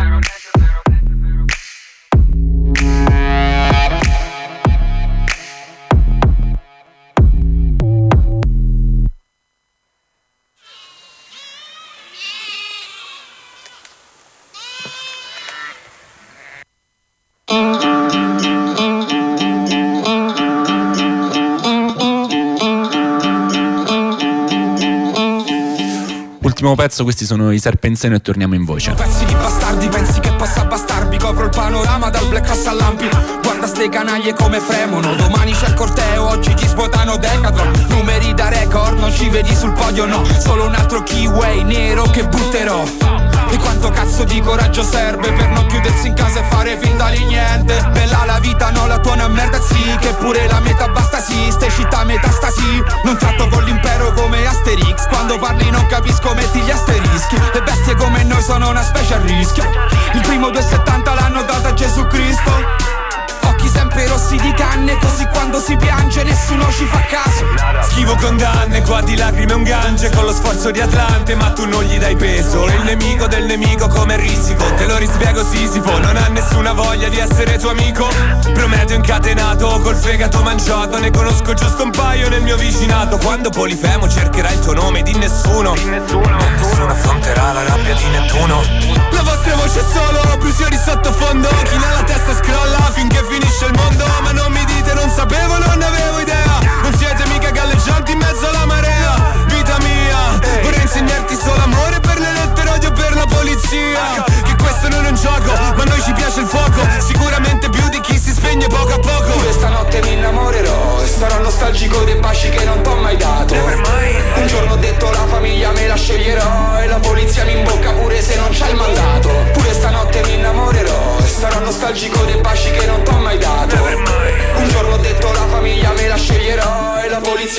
ultimo pezzo, questi sono i Serpenzeno e torniamo in voce. Pezzi di bastardi, pensi che possa bastarmi? Copro il panorama dal Black House all'Ampi. Guarda ste canaglie come fremono. Domani c'è il corteo, oggi ti svuotano Decathlon. Numeri da record, non ci vedi sul podio, no. Solo un altro keyway nero che butterò. E quanto cazzo di coraggio serve per non chiudersi in casa e fare finta di niente? Bella la vita, no, la tua una merda, sì. Che pure la metà basta, sì. Ste città metastasi. Non tratto con l'impero come Asterix. Quando parli non capisco, metti gli asterischi. Le bestie come noi sono una specie a rischio. Il primo 2,70 l'hanno data a Gesù Cristo. Occhi sempre rossi di canne, così quando si piange nessuno ci fa caso. Schivo condanne, qua di lacrime un gange con lo sforzo di Atlante, ma tu non gli dai peso. Il nemico del nemico come Risico, te lo rispiego Sisifo, non ha nessuna voglia di essere tuo amico. Prometeo incatenato, col fegato mangiato, ne conosco giusto un paio nel mio vicinato. Quando Polifemo cercherà il tuo nome, di nessuno. Nessuno affronterà la rabbia di Nettuno. La vostra voce è solo bruciori sottofondo. Chi nella testa scrolla finché finisce il mondo. Ma non mi dite non sapevo, non avevo idea. Non siete mica galleggianti in mezzo alla marea. Vita mia, vorrei insegnarti solo amore per le lettere, odio per la polizia. Che questo non è un gioco, ma a noi ci piace il fuoco. Sicuramente più di chi si spegne poco a poco. Questa notte mi innamorerò e sarò nostalgico dei baci che non t'ho mai dato. Un giorno ho detto la famiglia me la sceglierò e la polizia mi imbocca pure se non c'è il mandato. Pure stanotte mi innamorerò e sarò nostalgico dei baci che non t'ho mai dato. Un giorno ho detto la famiglia me la sceglierò e la polizia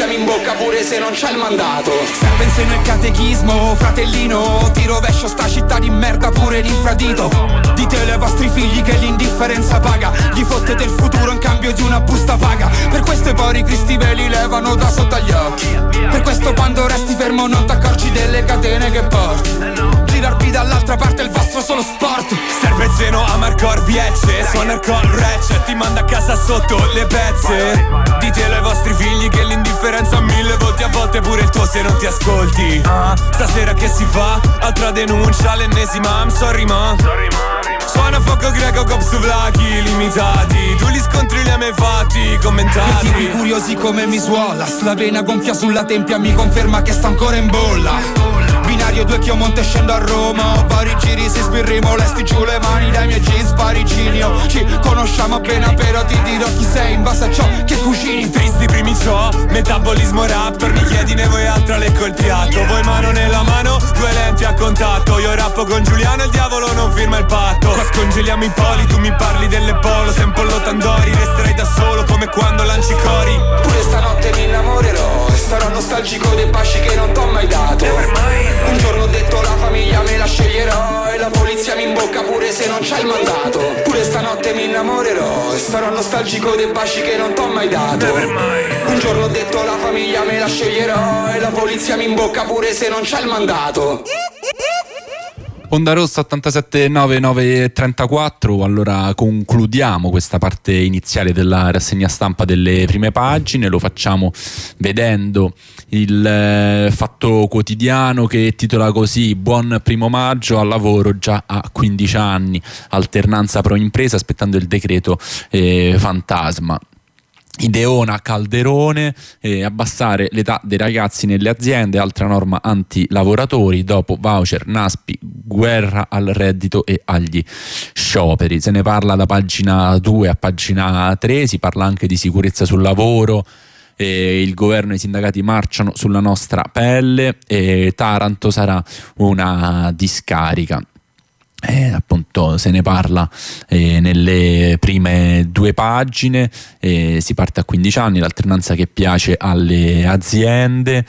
polizia mi imbocca pure se non c'è il mandato. Serve in seno il catechismo, fratellino, ti rovescio sta città di merda pure l'infradito. Ditele ai vostri figli che l'indifferenza paga, gli fottete il futuro in cambio di una busta paga. Per questo i poveri cristi ve li levano da sotto agli occhi. Per questo quando resti fermo non t'accorgi delle catene che porti. Girarvi dall'altra parte è il vostro solo sport. Serve il seno a Marcor Viecce, suona il col ratchet, ti manda a casa sotto le pezze. Ditelo ai vostri figli che l'indifferenza a 1000 voti, a volte pure il tuo se non ti ascolti. Stasera che si fa? Altra denuncia, l'ennesima, I'm sorry ma suona fuoco greco con souvlaki limitati. Tu li scontri li hai mai fatti, commentati. I tipi curiosi come mi suola, la vena gonfia sulla tempia mi conferma che sta ancora in bolla. Binario 2 che io monte e scendo a Roma, vari giri si sbirrimo, lesti giù le mani dai miei jeans pariginio. Ci conosciamo appena però ti dirò chi sei in base a ciò che cucini. Tristi primi ciò, metabolismo rapper, mi chiedi ne vuoi altra, lecco il piatto. Voi mano nella mano, 2 lenti a contatto. Io rappo con Giuliano, il diavolo non firma il patto. Qua scongeliamo i poli, tu mi parli delle polo. Se un pollo tandori, resterai da solo come quando lanci cori. Pure stanotte mi innamorerò e sarò nostalgico dei baci che non t'ho mai dato. Un giorno ho detto la famiglia me la sceglierò e la polizia mi imbocca pure se non c'è il mandato. Pure stanotte mi innamorerò e sarò nostalgico dei baci che non t'ho mai dato. Un giorno ho detto la famiglia me la sceglierò e la polizia mi imbocca pure se non c'è il mandato. Onda Rossa 87,9,9,34. Allora concludiamo questa parte iniziale della rassegna stampa delle prime pagine. Lo facciamo vedendo il Fatto Quotidiano che titola così: buon primo maggio, al lavoro già a 15 anni, alternanza pro impresa aspettando il decreto fantasma. Ideona Calderone, abbassare l'età dei ragazzi nelle aziende, altra norma anti-lavoratori, dopo voucher, Naspi, guerra al reddito e agli scioperi. Se ne parla da pagina 2 a pagina 3, si parla anche di sicurezza sul lavoro. Il governo e i sindacati marciano sulla nostra pelle e Taranto sarà una discarica. Appunto se ne parla nelle prime 2 pagine. Si parte a 15 anni, l'alternanza che piace alle aziende.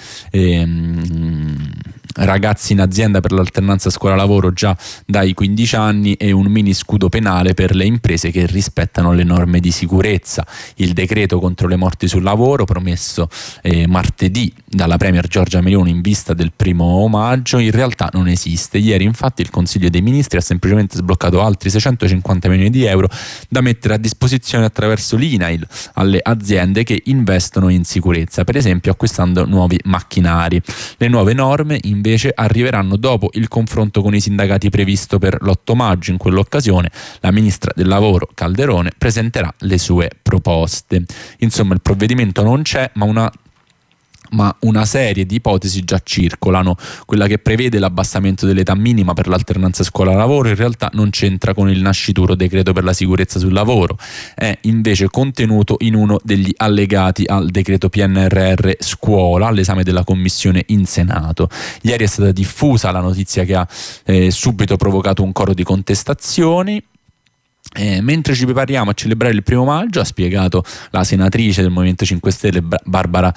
Ragazzi in azienda per l'alternanza scuola-lavoro già dai 15 anni e un mini scudo penale per le imprese che rispettano le norme di sicurezza. Il decreto contro le morti sul lavoro promesso martedì dalla Premier Giorgia Meloni in vista del 1° maggio in realtà non esiste. Ieri infatti il Consiglio dei Ministri ha semplicemente sbloccato altri 650 milioni di euro da mettere a disposizione attraverso l'INAIL alle aziende che investono in sicurezza, per esempio acquistando nuovi macchinari. Le nuove norme invece arriveranno dopo il confronto con i sindacati previsto per l'8 maggio. In quell'occasione la ministra del lavoro Calderone presenterà le sue proposte. Insomma, il provvedimento non c'è, ma una serie di ipotesi già circolano. Quella che prevede l'abbassamento dell'età minima per l'alternanza scuola-lavoro in realtà non c'entra con il nascituro decreto per la sicurezza sul lavoro, è invece contenuto in uno degli allegati al decreto PNRR scuola all'esame della commissione in Senato. Ieri è stata diffusa la notizia che ha subito provocato un coro di contestazioni. Mentre ci prepariamo a celebrare il 1° maggio, ha spiegato la senatrice del Movimento 5 Stelle Barbara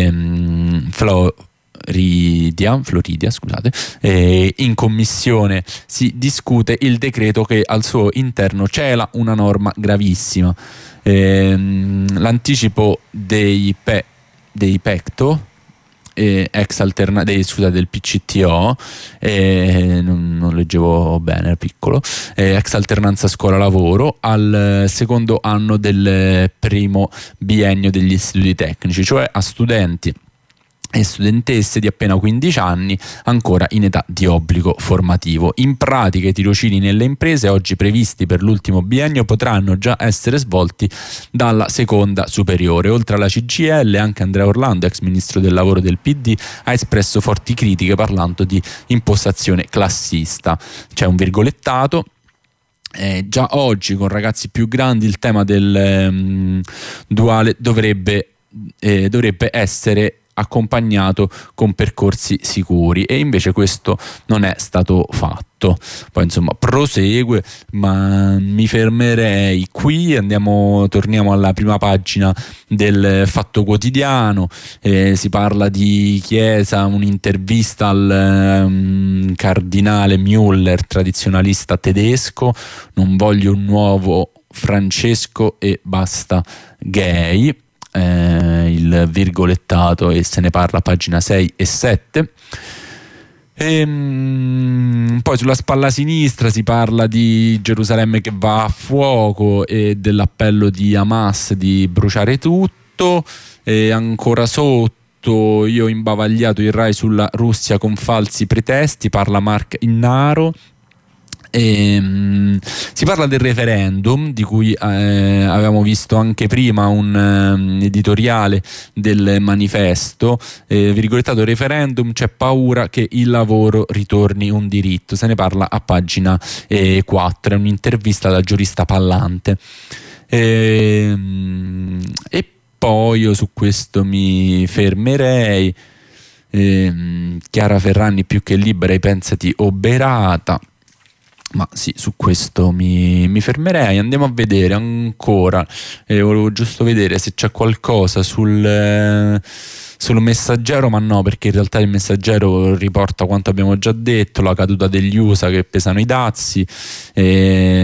Floridia, scusate, in commissione si discute il decreto che al suo interno cela una norma gravissima, l'anticipo dei PECTO, del PCTO, non leggevo bene, era piccolo, ex alternanza scuola-lavoro al secondo anno del primo biennio degli istituti tecnici, cioè a studenti e studentesse di appena 15 anni ancora in età di obbligo formativo. In pratica i tirocini nelle imprese oggi previsti per l'ultimo biennio potranno già essere svolti dalla seconda superiore. Oltre alla CGIL anche Andrea Orlando, ex ministro del lavoro del PD, ha espresso forti critiche parlando di impostazione classista. C'è un virgolettato: già oggi con ragazzi più grandi il tema del duale dovrebbe essere accompagnato con percorsi sicuri, e invece questo non è stato fatto. Poi insomma prosegue, ma mi fermerei qui. Torniamo alla prima pagina del Fatto Quotidiano. Si parla di Chiesa, un'intervista al cardinale Müller, tradizionalista tedesco: non voglio un nuovo Francesco e basta gay, il virgolettato, e se ne parla a pagina 6 e 7. Poi sulla spalla sinistra si parla di Gerusalemme che va a fuoco e dell'appello di Hamas di bruciare tutto. E ancora sotto, io ho imbavagliato il Rai sulla Russia con falsi pretesti, parla Mark Innaro. Si parla del referendum, di cui avevamo visto anche prima un editoriale del Manifesto, virgolettato: referendum, c'è paura che il lavoro ritorni un diritto. Se ne parla a pagina 4, è un'intervista alla giurista Pallante. E poi io su questo mi fermerei. Chiara Ferragni più che libera, i pensati oberata. Ma sì, su questo mi fermerei. Andiamo a vedere ancora, volevo giusto vedere se c'è qualcosa sul Messaggero, ma no, perché in realtà il Messaggero riporta quanto abbiamo già detto: la caduta degli USA che pesano i dazi. C'è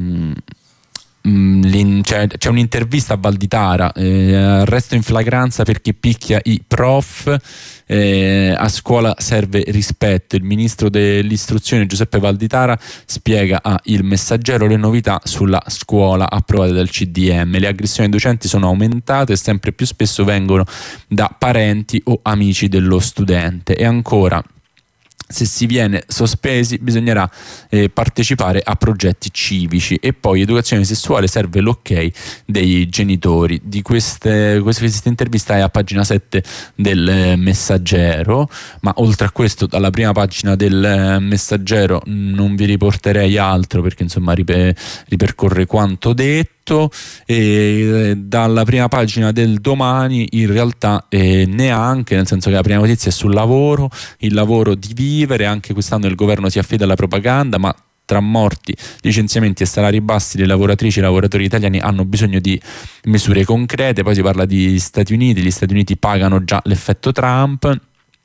un'intervista a Valditara, arresto in flagranza perché picchia i prof, a scuola serve rispetto. Il ministro dell'istruzione Giuseppe Valditara spiega a Il Messaggero le novità sulla scuola approvate dal CDM. Le aggressioni ai docenti sono aumentate e sempre più spesso vengono da parenti o amici dello studente. E ancora: se si viene sospesi bisognerà partecipare a progetti civici. E poi educazione sessuale, serve l'ok dei genitori. Di questa intervista è a pagina 7 del Messaggero, ma oltre a questo dalla prima pagina del Messaggero non vi riporterei altro, perché insomma ripercorre quanto detto. E dalla prima pagina del Domani in realtà neanche, nel senso che la prima notizia è sul lavoro, il lavoro di vivere. Anche quest'anno il governo si affida alla propaganda, ma tra morti, licenziamenti e salari bassi le lavoratrici e i lavoratori italiani hanno bisogno di misure concrete. Poi si parla di Stati Uniti, gli Stati Uniti pagano già l'effetto Trump.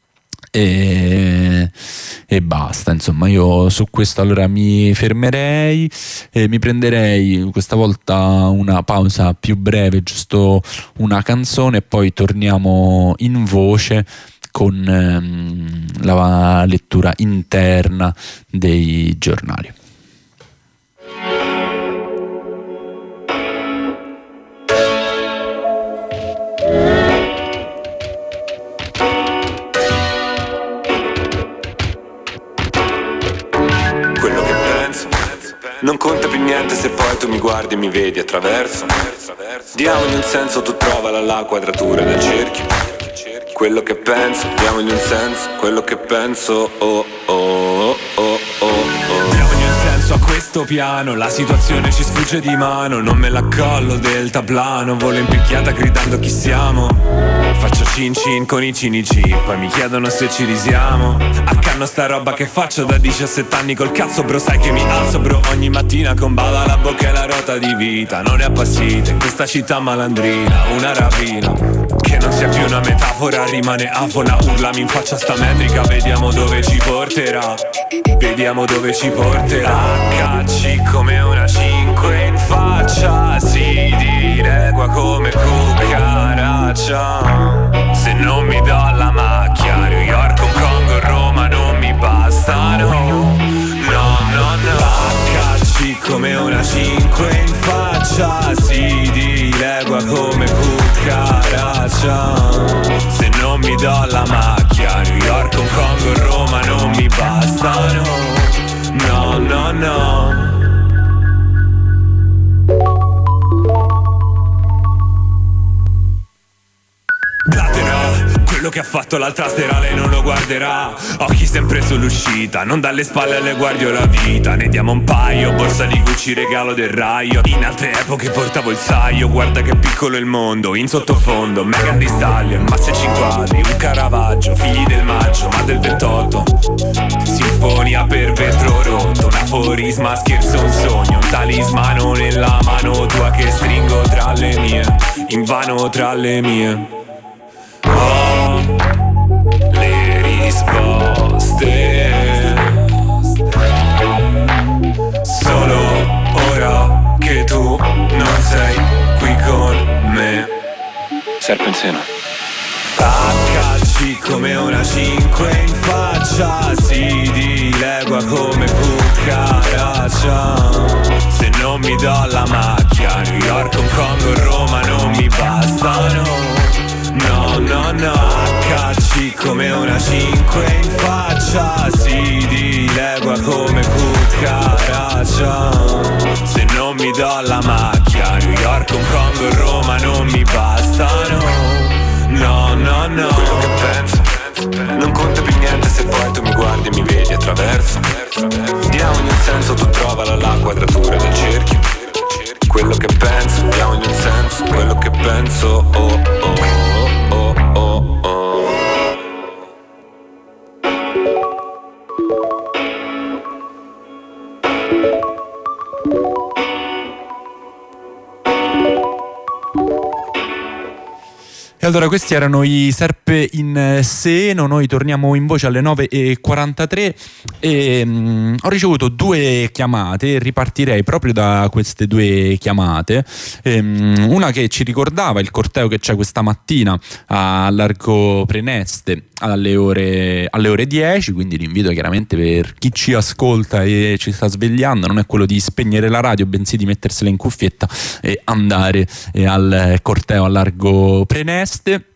E basta, insomma. Io su questo allora mi fermerei, mi prenderei questa volta una pausa più breve, giusto una canzone, e poi torniamo in voce con la lettura interna dei giornali. Non conta più niente se poi tu mi guardi e mi vedi attraverso. Diamogli un senso, tu trovala la quadratura del cerchio. Quello che penso, diamogli un senso, quello che penso, oh oh oh oh oh. Diamogli un senso a questo piano, la situazione ci sfugge di mano. Non me la collo del tablano, volo in picchiata gridando chi siamo. Faccio cin cin con i cinici, poi mi chiedono se ci risiamo. Accanno sta roba che faccio da 17 anni col cazzo, bro, sai che mi alzo, bro, ogni mattina con bava la bocca e la ruota di vita. Non è appassita in questa città malandrina, una rapina che non sia più una metafora, rimane afona. Urlami in faccia sta metrica, vediamo dove ci porterà. Vediamo dove ci porterà. Cacci come una 5 in faccia, si diregua come cucaraccia. Se non mi do la macchia, New York, Hong Kong, Roma non mi bastano. No, no, no. Cacci come una 5 in faccia, si diregua come cucaraccia. Se non mi do la macchia, New York, Hong Kong, Roma non mi bastano. No, no, no. Quello che ha fatto l'altra sera lei non lo guarderà. Occhi sempre sull'uscita, non dalle spalle alle guardie la vita. Ne diamo un paio, borsa di Gucci, regalo del Raio. In altre epoche portavo il saio, guarda che piccolo il mondo. In sottofondo, Megan Thee Stallion, ma se ci quadri, un carisma, scherzo un sogno, un talismano nella mano tua che stringo tra le mie, invano tra le mie. Ho le risposte solo ora che tu non sei qui con me. Serpe in seno. HC come una 5 in faccia, si dilegua come cucaracia. Se non mi do la macchia, New York, Hong Kong o Roma non mi bastano. No, no, no. HC come una 5 in faccia, si dilegua come cucaracia. Se non mi do la macchia, New York, Hong Kong o Roma non mi bastano. No, no, no. Quello che penso non conta più niente se poi tu mi guardi e mi vedi attraverso. Diamogli un senso, tu trovala la quadratura del cerchio. Quello che penso, diamogli un senso, quello che penso, oh, oh, oh, oh, oh. E allora questi erano i Serpe in Seno. Noi torniamo in voce alle 9:43 e ho ricevuto 2 chiamate. Ripartirei proprio da queste 2 chiamate, una che ci ricordava il corteo che c'è questa mattina a Largo Preneste alle ore 10, quindi l'invito chiaramente per chi ci ascolta e ci sta svegliando non è quello di spegnere la radio, bensì di mettersela in cuffietta e andare al corteo a Largo Preneste.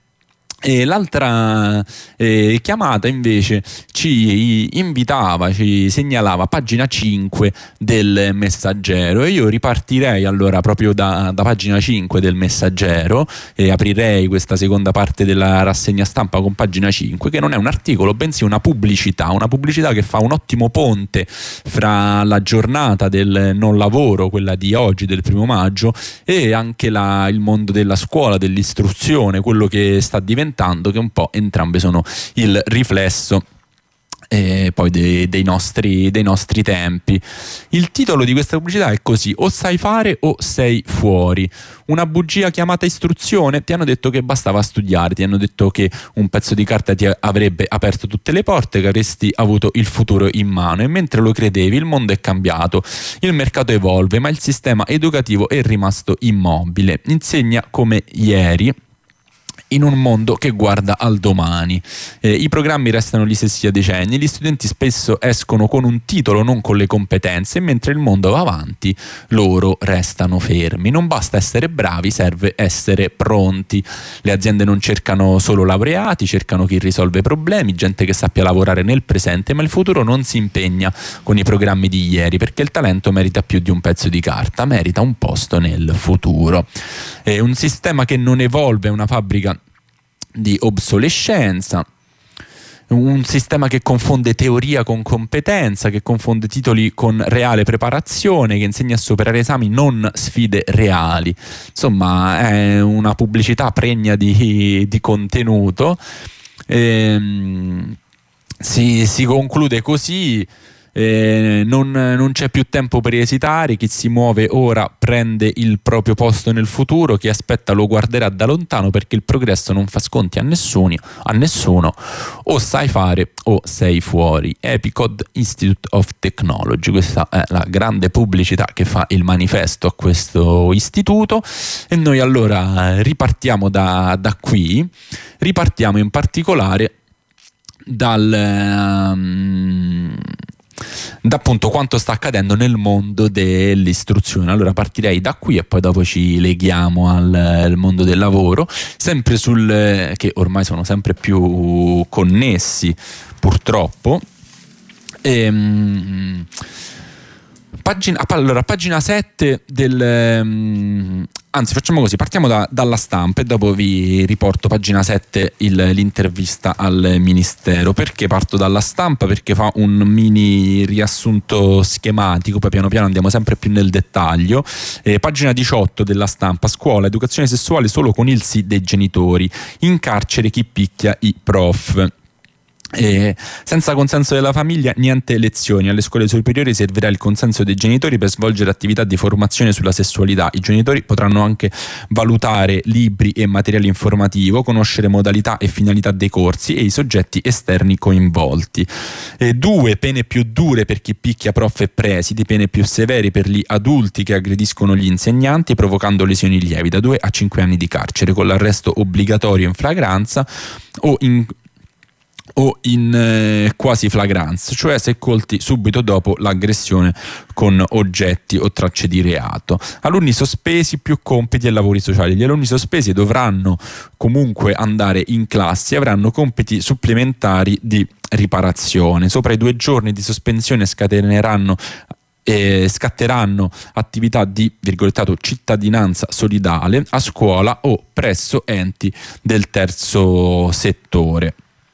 E l'altra chiamata invece ci invitava, ci segnalava pagina 5 del Messaggero, e io ripartirei allora proprio da pagina 5 del Messaggero e aprirei questa seconda parte della rassegna stampa con pagina 5, che non è un articolo bensì una pubblicità che fa un ottimo ponte fra la giornata del non lavoro, quella di oggi del 1° maggio, e anche il mondo della scuola, dell'istruzione, quello che sta diventando, che un po' entrambe sono il riflesso poi dei nostri tempi. Il titolo di questa pubblicità è così: o sai fare o sei fuori. Una bugia chiamata istruzione. Ti hanno detto che bastava studiare, ti hanno detto che un pezzo di carta ti avrebbe aperto tutte le porte, che avresti avuto il futuro in mano, e mentre lo credevi il mondo è cambiato, il mercato evolve, ma il sistema educativo è rimasto immobile. Insegna come ieri in un mondo che guarda al domani. I programmi restano gli stessi a decenni, gli studenti spesso escono con un titolo, non con le competenze, e mentre il mondo va avanti loro restano fermi. Non basta essere bravi, serve essere pronti. Le aziende non cercano solo laureati, cercano chi risolve problemi, gente che sappia lavorare nel presente, ma il futuro non si impegna con i programmi di ieri, perché il talento merita più di un pezzo di carta, merita un posto nel futuro. È un sistema che non evolve, è una fabbrica di obsolescenza, un sistema che confonde teoria con competenza, che confonde titoli con reale preparazione, che insegna a superare esami, non sfide reali. Insomma, è una pubblicità pregna di contenuto. Si conclude così. Non c'è più tempo per esitare, chi si muove ora prende il proprio posto nel futuro, chi aspetta lo guarderà da lontano, perché il progresso non fa sconti a nessuno. O sai fare o sei fuori. Epicod Institute of Technology, questa è la grande pubblicità che fa il manifesto a questo istituto, e noi allora ripartiamo da qui, ripartiamo in particolare da appunto quanto sta accadendo nel mondo dell'istruzione. Allora partirei da qui e poi dopo ci leghiamo al mondo del lavoro, sempre che ormai sono sempre più connessi purtroppo. Pagina 7 anzi facciamo così, partiamo dalla Stampa e dopo vi riporto pagina 7 l'intervista al Ministero. Perché parto dalla Stampa? Perché fa un mini riassunto schematico, poi piano piano andiamo sempre più nel dettaglio. Pagina 18 della Stampa: scuola, educazione sessuale solo con il sì dei genitori, in carcere chi picchia i prof. Senza consenso della famiglia niente lezioni. Alle scuole superiori servirà il consenso dei genitori per svolgere attività di formazione sulla sessualità. I genitori potranno anche valutare libri e materiale informativo, conoscere modalità e finalità dei corsi e i soggetti esterni coinvolti. 2. Pene più dure per chi picchia prof e presidi, pene più severe per gli adulti che aggrediscono gli insegnanti provocando lesioni lievi, da 2 a 5 anni di carcere, con l'arresto obbligatorio in flagranza o in quasi flagranza, cioè se colti subito dopo l'aggressione con oggetti o tracce di reato. Alunni sospesi più compiti e lavori sociali. Gli alunni sospesi dovranno comunque andare in classe e avranno compiti supplementari di riparazione. Sopra i 2 giorni di sospensione scatteranno attività di virgolettato cittadinanza solidale a scuola o presso enti del terzo settore.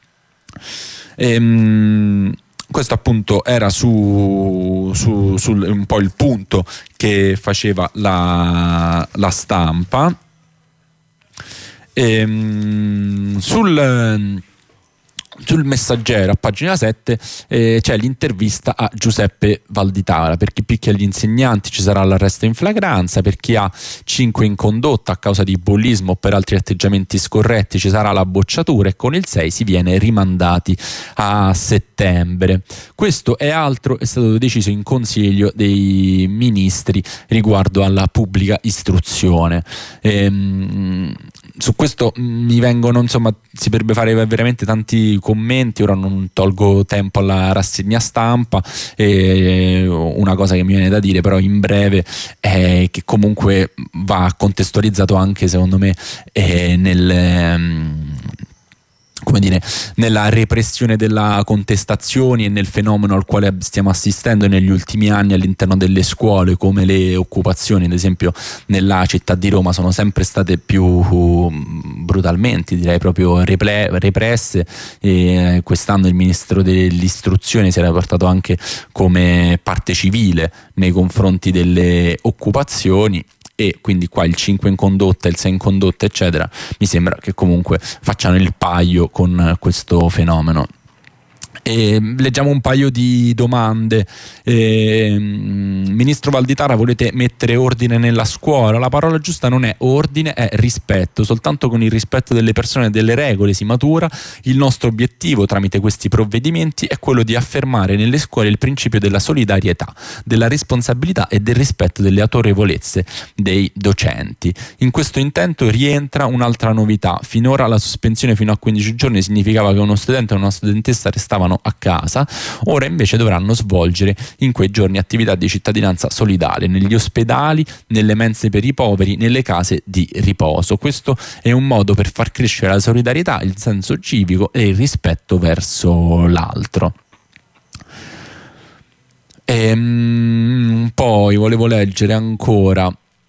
Questo appunto era sul un po' il punto che faceva la Stampa. Sul Messaggero a pagina 7 c'è l'intervista a Giuseppe Valditara. Per chi picchia gli insegnanti ci sarà l'arresto in flagranza, per chi ha 5 in condotta a causa di bullismo o per altri atteggiamenti scorretti ci sarà la bocciatura e con il 6 si viene rimandati a settembre. Questo e altro è stato deciso in Consiglio dei Ministri riguardo alla pubblica istruzione. Su questo mi vengono, insomma, si potrebbe fare veramente tanti commenti. Ora non tolgo tempo alla rassegna stampa. Una cosa che mi viene da dire però in breve è che comunque va contestualizzato anche, secondo me, nella repressione della contestazioni e nel fenomeno al quale stiamo assistendo negli ultimi anni all'interno delle scuole, come le occupazioni, ad esempio nella città di Roma, sono sempre state più brutalmente, direi proprio represse. E quest'anno il ministro dell'istruzione si era portato anche come parte civile nei confronti delle occupazioni. E quindi qua il 5 in condotta, il 6 in condotta, eccetera, mi sembra che comunque facciano il paio con questo fenomeno. Leggiamo un paio di domande. Ministro Valditara, volete mettere ordine nella scuola? La parola giusta non è ordine, è rispetto. Soltanto con il rispetto delle persone e delle regole si matura. Il nostro obiettivo tramite questi provvedimenti è quello di affermare nelle scuole il principio della solidarietà, della responsabilità e del rispetto delle autorevolezze dei docenti. In questo intento rientra un'altra novità. Finora la sospensione fino a 15 giorni significava che uno studente o una studentessa restavano a casa, ora invece dovranno svolgere in quei giorni attività di cittadinanza solidale negli ospedali, nelle mense per i poveri, nelle case di riposo. Questo è un modo per far crescere la solidarietà, il senso civico e il rispetto verso l'altro. Poi volevo leggere ancora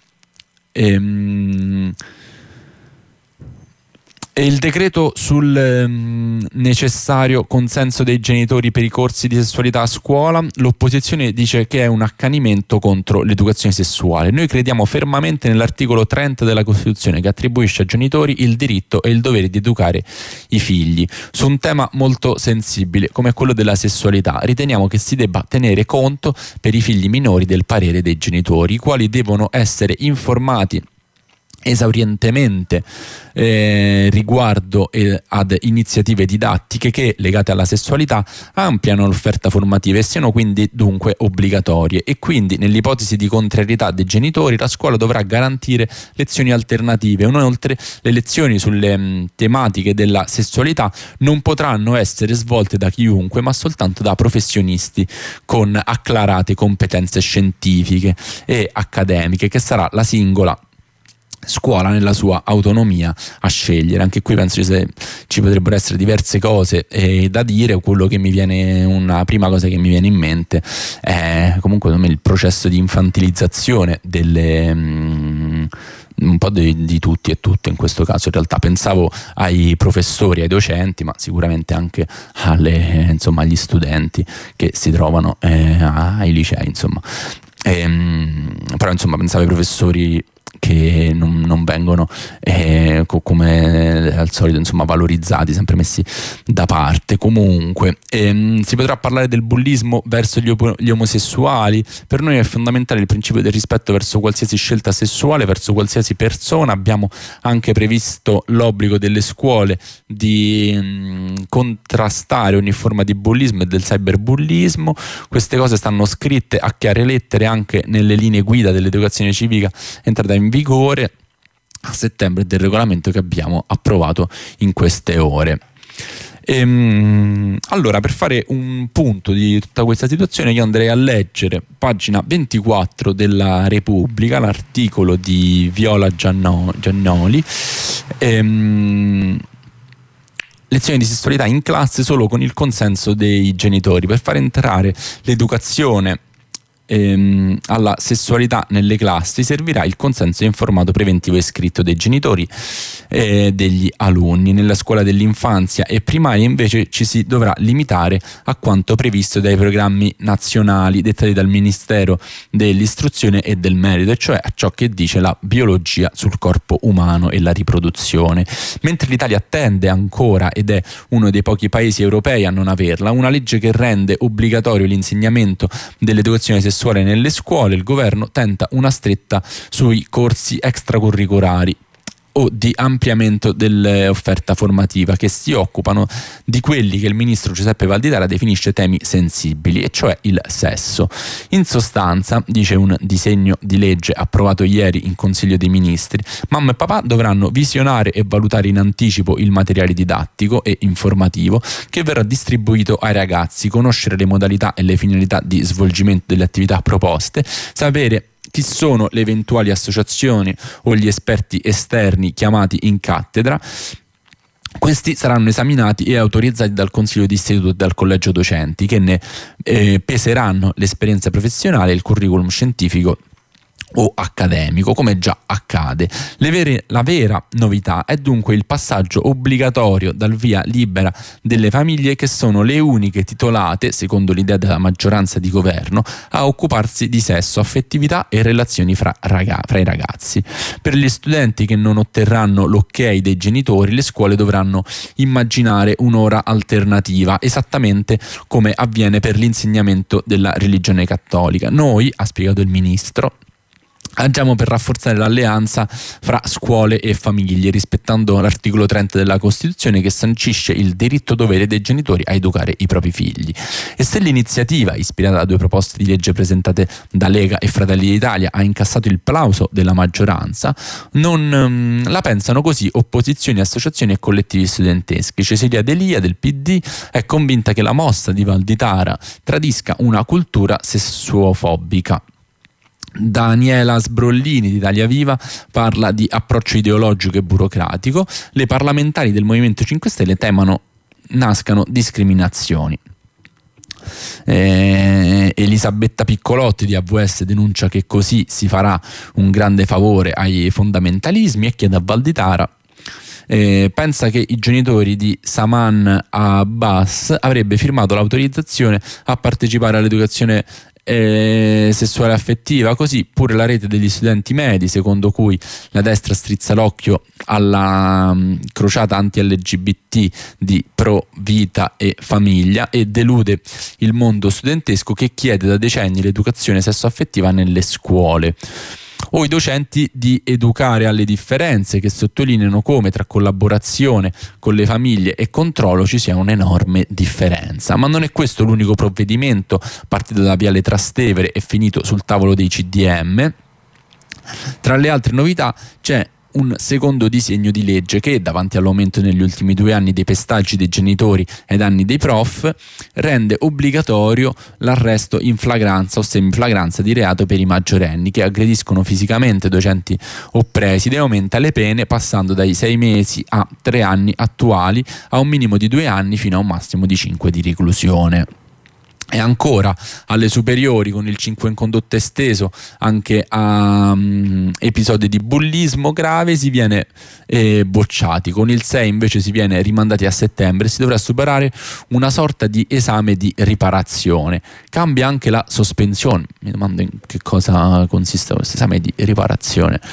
il decreto sul necessario consenso dei genitori per i corsi di sessualità a scuola. L'opposizione dice che è un accanimento contro l'educazione sessuale. Noi crediamo fermamente nell'articolo 30 della Costituzione, che attribuisce ai genitori il diritto e il dovere di educare i figli. Su un tema molto sensibile come quello della sessualità, riteniamo che si debba tenere conto per i figli minori del parere dei genitori, i quali devono essere informati esaurientemente riguardo ad iniziative didattiche che, legate alla sessualità, ampliano l'offerta formativa e siano quindi dunque obbligatorie. E quindi, nell'ipotesi di contrarietà dei genitori, la scuola dovrà garantire lezioni alternative. Inoltre, le lezioni sulle tematiche della sessualità non potranno essere svolte da chiunque, ma soltanto da professionisti con acclarate competenze scientifiche e accademiche, che sarà la singola scuola nella sua autonomia a scegliere. Anche qui penso ci potrebbero essere diverse cose da dire. Quello che mi viene, una prima cosa che mi viene in mente è comunque il processo di infantilizzazione un po' di tutti e tutte in questo caso. In realtà pensavo ai professori, ai docenti, ma sicuramente anche agli studenti che si trovano ai licei, insomma. Però insomma pensavo ai professori che non vengono come al solito, insomma, valorizzati, sempre messi da parte. Comunque si potrà parlare del bullismo verso gli omosessuali. Per noi è fondamentale il principio del rispetto verso qualsiasi scelta sessuale, verso qualsiasi persona. Abbiamo anche previsto l'obbligo delle scuole di contrastare ogni forma di bullismo e del cyberbullismo. Queste cose stanno scritte a chiare lettere anche nelle linee guida dell'educazione civica entrata in vigore a settembre del regolamento che abbiamo approvato in queste ore. Allora, per fare un punto di tutta questa situazione, io andrei a leggere pagina 24 della Repubblica, l'articolo di Viola Giannoli. Lezioni di sessualità in classe solo con il consenso dei genitori. Per far entrare l'educazione alla sessualità nelle classi servirà il consenso informato preventivo e scritto dei genitori e degli alunni. Nella scuola dell'infanzia e primaria invece ci si dovrà limitare a quanto previsto dai programmi nazionali dettati dal Ministero dell'Istruzione e del Merito, e cioè a ciò che dice la biologia sul corpo umano e la riproduzione. Mentre l'Italia attende ancora, ed è uno dei pochi paesi europei a non averla, una legge che rende obbligatorio l'insegnamento dell'educazione sessuale nelle scuole, il governo tenta una stretta sui corsi extracurricolari o di ampliamento dell'offerta formativa che si occupano di quelli che il ministro Giuseppe Valditara definisce temi sensibili, e cioè il sesso. In sostanza, dice un disegno di legge approvato ieri in Consiglio dei Ministri, mamma e papà dovranno visionare e valutare in anticipo il materiale didattico e informativo che verrà distribuito ai ragazzi, conoscere le modalità e le finalità di svolgimento delle attività proposte, sapere chi sono le eventuali associazioni o gli esperti esterni chiamati in cattedra. Questi saranno esaminati e autorizzati dal Consiglio d'istituto e dal Collegio Docenti, che ne peseranno l'esperienza professionale e il curriculum scientifico o accademico, come già accade. La vera novità è dunque il passaggio obbligatorio dal via libera delle famiglie, che sono le uniche titolate, secondo l'idea della maggioranza di governo, a occuparsi di sesso, affettività e relazioni fra i ragazzi. Per gli studenti che non otterranno l'ok dei genitori, le scuole dovranno immaginare un'ora alternativa, esattamente come avviene per l'insegnamento della religione cattolica. Noi, ha spiegato il ministro, agiamo per rafforzare l'alleanza fra scuole e famiglie, rispettando l'articolo 30 della Costituzione, che sancisce il diritto-dovere dei genitori a educare i propri figli. E se l'iniziativa, ispirata da 2 proposte di legge presentate da Lega e Fratelli d'Italia, ha incassato il plauso della maggioranza, non la pensano così opposizioni, associazioni e collettivi studenteschi. Cecilia D'Elia del PD è convinta che la mossa di Valditara tradisca una cultura sessuofobica. Daniela Sbrollini di Italia Viva parla di approccio ideologico e burocratico. Le parlamentari del Movimento 5 Stelle temono nascano discriminazioni. Elisabetta Piccolotti di AVS denuncia che così si farà un grande favore ai fondamentalismi e chiede a Valditara pensa che i genitori di Saman Abbas avrebbe firmato l'autorizzazione a partecipare all'educazione sessuale affettiva, così pure la rete degli studenti medi, secondo cui la destra strizza l'occhio alla crociata anti-LGBT di Pro Vita e Famiglia e delude il mondo studentesco, che chiede da decenni l'educazione sessuaffettiva nelle scuole. O i docenti di Educare alle differenze, che sottolineano come tra collaborazione con le famiglie e controllo ci sia un'enorme differenza. Ma non è questo l'unico provvedimento partito da Viale Trastevere e finito sul tavolo dei CDM. Tra le altre novità c'è un secondo disegno di legge che, davanti all'aumento negli ultimi 2 anni dei pestaggi dei genitori ai danni dei prof, rende obbligatorio l'arresto in flagranza o semiflagranza di reato per i maggiorenni che aggrediscono fisicamente docenti o presidi, e aumenta le pene passando dai 6 mesi a 3 anni attuali a un minimo di 2 anni fino a un massimo di 5 di reclusione. E ancora alle superiori, con il 5 in condotta esteso anche a episodi di bullismo grave, si viene bocciati. Con il 6 invece si viene rimandati a settembre. Si dovrà superare una sorta di esame di riparazione. Cambia anche la sospensione. Mi domando in che cosa consiste questo esame di riparazione.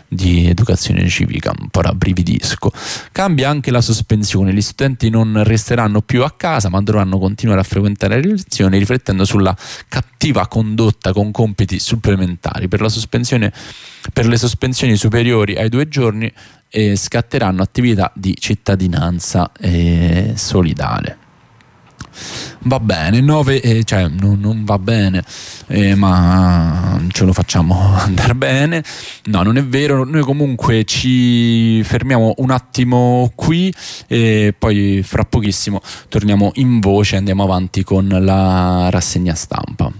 di educazione civica, un po' rabbrividisco. Cambia anche la sospensione, gli studenti non resteranno più a casa ma dovranno continuare a frequentare le lezioni, riflettendo sulla cattiva condotta con compiti supplementari. Per le sospensioni superiori ai 2 giorni scatteranno attività di cittadinanza solidale. Va bene, 9, cioè non va bene, ma ce lo facciamo andare bene. No, non è vero, noi comunque ci fermiamo un attimo qui e poi fra pochissimo torniamo in voce e andiamo avanti con la rassegna stampa.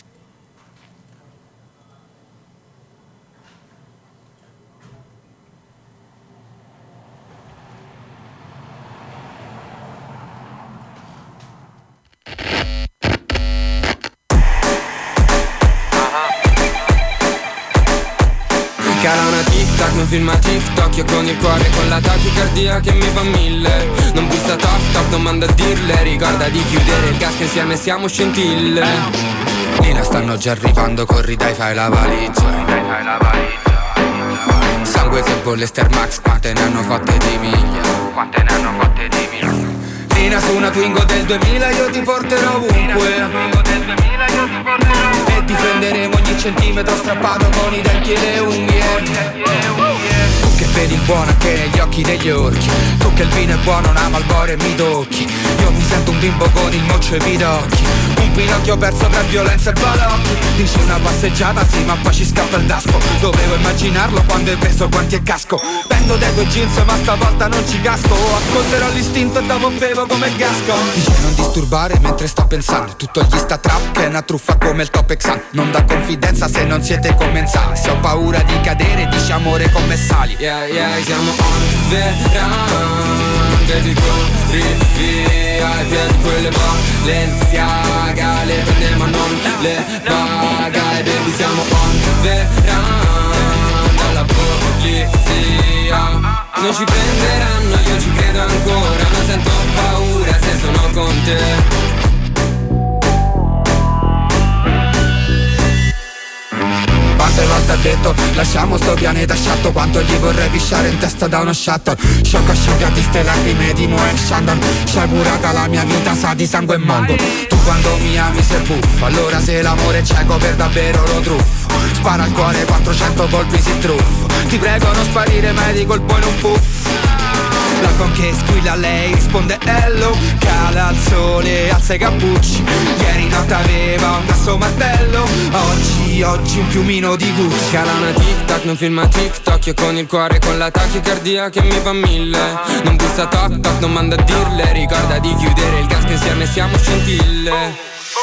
Cara una tic-tac, non filma TikTok. Io con il cuore con la tachicardia che mi fa 1000. Non bussa toc-toc, non manda a dirle. Ricorda di chiudere il gas che insieme siamo scintille. Nina stanno già arrivando, corri dai fai la valigia. Sangue che bolle Stermax, quante ne hanno fatte di miglia. Nina su una Twingo del 2000 io ti porterò ovunque. E difenderemo ogni centimetro strappato con i denti e le unghie. Tu che vedi il buono anche negli occhi degli orchi. Tu che il vino è buono, una Marlboro e mi tocchi. Io mi sento un bimbo con il moccio e i pidocchi. Un Pinocchio perso tra violenza e balocchi. Dici una passeggiata sì ma poi ci scappa il daspo. Dovevo immaginarlo quando hai preso guanti e casco. Pendo dai tuoi jeans ma stavolta non ci casco. Ascolterò l'istinto e dopo bevo come il gasco. Dice non disturbare mentre sto pensando. Tutto gli sta trap che è una truffa come il Top Exam. Non dà confidenza se non siete commensali. Se ho paura di cadere dici amore come sali. Yeah yeah siamo on the run. Baby corri via ai piedi quelle Balenciaga. Le prende ma non le paga. E baby siamo on the run. Dalla polizia non ci prenderanno, io ci credo ancora. Non sento paura se sono con te. Quante volte ha detto lasciamo sto pianeta sciatto. Quanto gli vorrei pisciare in testa da uno shuttle. Sciocco asciugati ste lacrime di Moe Shandon. Sciagurata la mia vita sa di sangue mongo. Tu quando mi ami sei buffo. Allora se l'amore è cieco per davvero lo truffo. Spara al cuore 400 colpi si truffo. Ti prego non sparire mai di colpo in un puff. L'iPhone che squilla lei risponde hello. Cala al sole, alza i cappucci. Ieri notte aveva un grosso martello. Oggi un piumino di Gucci. Cala una tic-tac, non filma TikTok. Io con il cuore con la tachicardia che mi fa 1000. Non bussa toc-toc, non manda a dirle. Ricorda di chiudere il gas che insieme siamo scintille.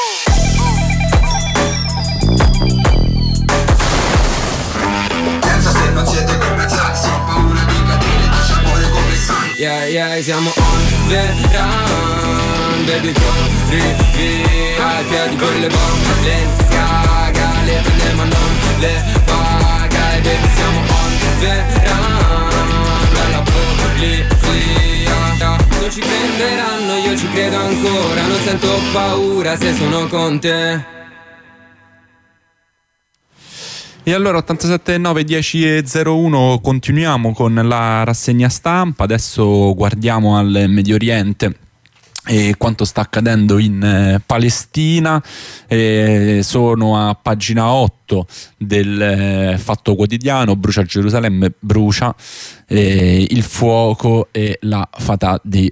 Pensa se non siete compensati. Se ho paura di cadere dici amore come sai. Yeah yeah siamo on the run. Baby corri via ai piedi quelle Balenciaga. Le prende ma non le paga. E baby siamo on the run. Dalla polizia non ci prenderanno, io ci credo ancora. Non sento paura se sono con te. E allora 87,9 10,01 continuiamo con la rassegna stampa. Adesso guardiamo al Medio Oriente e quanto sta accadendo in Palestina. Sono a pagina 8 del Fatto Quotidiano. Brucia Gerusalemme, brucia il fuoco e la Fatah di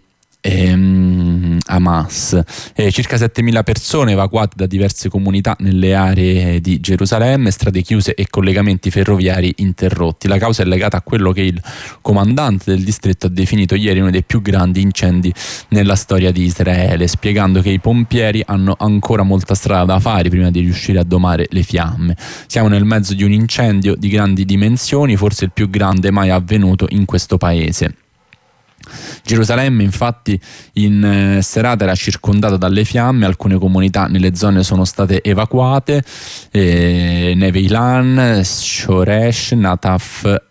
Hamas. Circa 7.000 persone evacuate da diverse comunità nelle aree di Gerusalemme, strade chiuse e collegamenti ferroviari interrotti. La causa è legata a quello che il comandante del distretto ha definito ieri uno dei più grandi incendi nella storia di Israele, spiegando che i pompieri hanno ancora molta strada da fare prima di riuscire a domare le fiamme. Siamo nel mezzo di un incendio di grandi dimensioni, forse il più grande mai avvenuto in questo paese. Gerusalemme infatti in serata era circondata dalle fiamme, alcune comunità nelle zone sono state evacuate, Neve Ilan, Shoresh, Nataf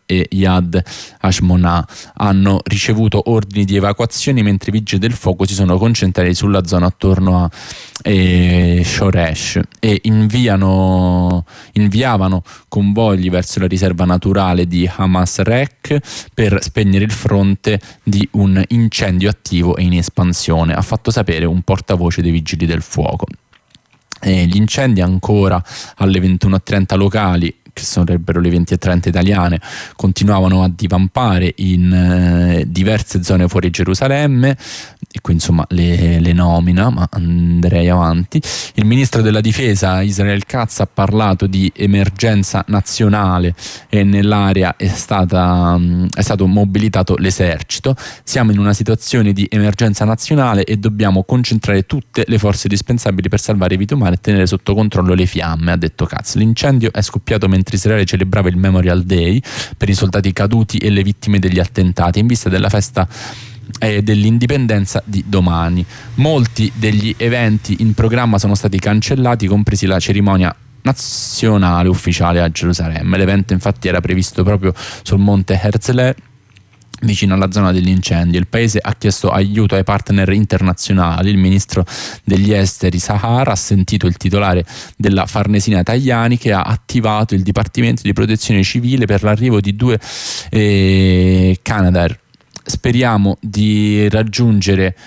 e Yad Hashmonah hanno ricevuto ordini di evacuazione, mentre i vigili del fuoco si sono concentrati sulla zona attorno a Shoresh e inviavano convogli verso la riserva naturale di Hamas Rek per spegnere il fronte di un incendio attivo e in espansione, ha fatto sapere un portavoce dei vigili del fuoco. Gli incendi ancora alle 21:30 locali, che sarebbero le 20:30 italiane, continuavano a divampare in diverse zone fuori Gerusalemme, e qui insomma le nomina, ma andrei avanti. Il ministro della difesa Israel Katz ha parlato di emergenza nazionale e nell'area è stato mobilitato l'esercito. Siamo in una situazione di emergenza nazionale e dobbiamo concentrare tutte le forze dispensabili per salvare vite umane e tenere sotto controllo le fiamme, ha detto Katz. L'incendio è scoppiato mentre Israele celebrava il Memorial Day per i soldati caduti e le vittime degli attentati in vista della festa dell'indipendenza di domani. Molti degli eventi in programma sono stati cancellati, compresi la cerimonia nazionale ufficiale a Gerusalemme. L'evento infatti era previsto proprio sul monte Herzl, vicino alla zona dell'incendio. Il paese ha chiesto aiuto ai partner internazionali. Il ministro degli esteri Sahar ha sentito il titolare della Farnesina Tajani, che ha attivato il Dipartimento di Protezione Civile per l'arrivo di 2 Canadair. Speriamo di raggiungere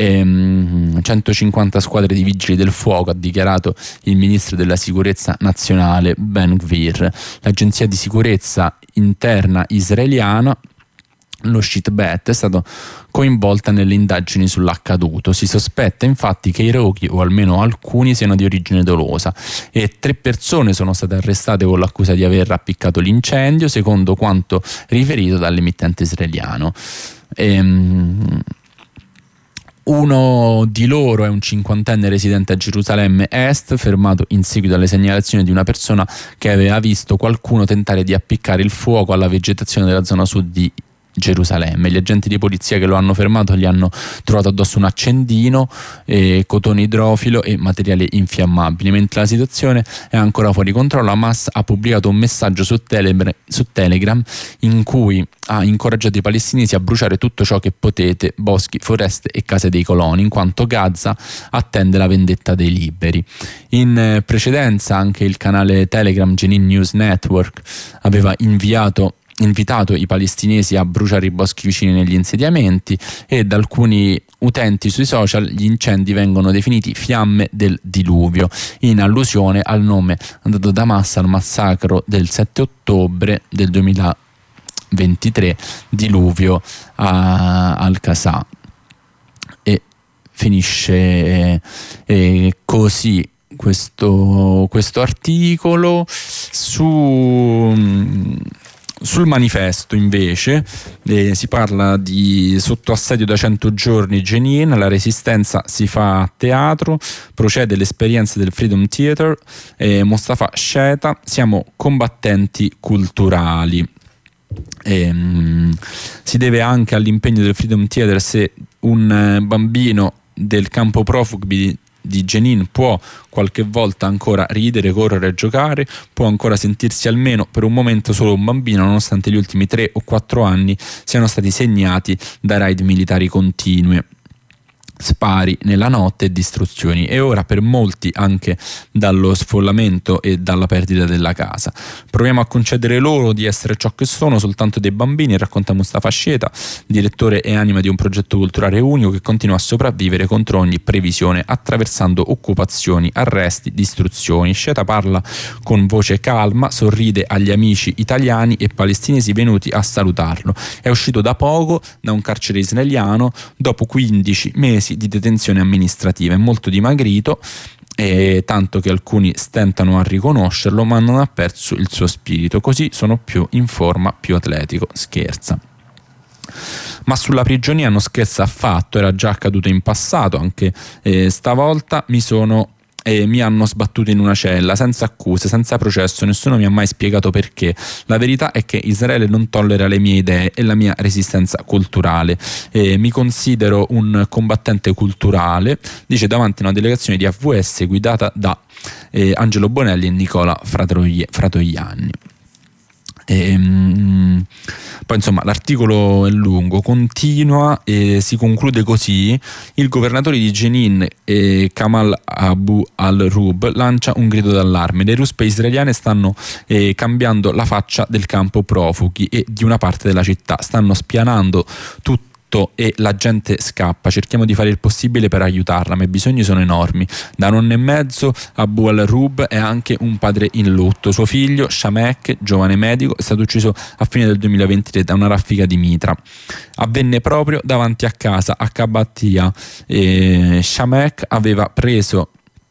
150 squadre di vigili del fuoco, ha dichiarato il ministro della sicurezza nazionale Ben Gvir. L'agenzia di sicurezza interna israeliana, lo Shin Bet, è stato coinvolta nelle indagini sull'accaduto. Si sospetta infatti che i roghi, o almeno alcuni, siano di origine dolosa, e 3 persone sono state arrestate con l'accusa di aver appiccato l'incendio, secondo quanto riferito dall'emittente israeliano. Uno di loro è un 50enne residente a Gerusalemme Est, fermato in seguito alle segnalazioni di una persona che aveva visto qualcuno tentare di appiccare il fuoco alla vegetazione della zona sud di Gerusalemme. Gli agenti di polizia che lo hanno fermato gli hanno trovato addosso un accendino, cotone idrofilo e materiali infiammabili. Mentre la situazione è ancora fuori controllo, Hamas ha pubblicato un messaggio su Telegram in cui ha incoraggiato i palestinesi a bruciare tutto ciò che potete, boschi, foreste e case dei coloni, in quanto Gaza attende la vendetta dei liberi. In precedenza anche il canale Telegram Jenin News Network aveva invitato i palestinesi a bruciare i boschi vicini negli insediamenti, e da alcuni utenti sui social gli incendi vengono definiti fiamme del diluvio, in allusione al nome dato da Hamas al massacro del 7 ottobre del 2023, diluvio a Al-Qasà. E finisce così questo articolo. Sul manifesto invece si parla di sotto assedio da 100 giorni Jenin, la resistenza si fa teatro, procede l'esperienza del Freedom Theater, Mostafa Sheta, siamo combattenti culturali. Si deve anche all'impegno del Freedom Theater se un bambino del campo profughi di Jenin può qualche volta ancora ridere, correre e giocare, può ancora sentirsi almeno per un momento solo un bambino, nonostante gli ultimi 3 o 4 anni siano stati segnati da raid militari continue, spari nella notte e distruzioni, e ora per molti anche dallo sfollamento e dalla perdita della casa. Proviamo a concedere loro di essere ciò che sono, soltanto dei bambini, racconta Mostafa Sheta, direttore e anima di un progetto culturale unico che continua a sopravvivere contro ogni previsione, attraversando occupazioni, arresti, distruzioni. Sheta parla con voce calma, sorride agli amici italiani e palestinesi venuti a salutarlo. È uscito da poco da un carcere israeliano dopo 15 mesi di detenzione amministrativa, è molto dimagrito, tanto che alcuni stentano a riconoscerlo, ma non ha perso il suo spirito. Così sono più in forma, più atletico, scherza. Ma sulla prigionia non scherza affatto, era già accaduto in passato, anche stavolta mi hanno sbattuto in una cella senza accuse, senza processo, nessuno mi ha mai spiegato perché. La verità è che Israele non tollera le mie idee e la mia resistenza culturale. Mi considero un combattente culturale, dice davanti a una delegazione di AVS guidata da Angelo Bonelli e Nicola Fratoianni. Poi insomma l'articolo è lungo, continua e si conclude così: il governatore di Jenin, Kamal Abu al-Rub, lancia un grido d'allarme: le ruspe israeliane stanno cambiando la faccia del campo profughi e di una parte della città, stanno spianando tutto e la gente scappa, cerchiamo di fare il possibile per aiutarla, ma i bisogni sono enormi. Da un anno e mezzo Abu al-Rub è anche un padre in lutto. Suo figlio Shamek, giovane medico, è stato ucciso a fine del 2023 da una raffica di mitra. Avvenne proprio davanti a casa a Kabatia. Shamek aveva preso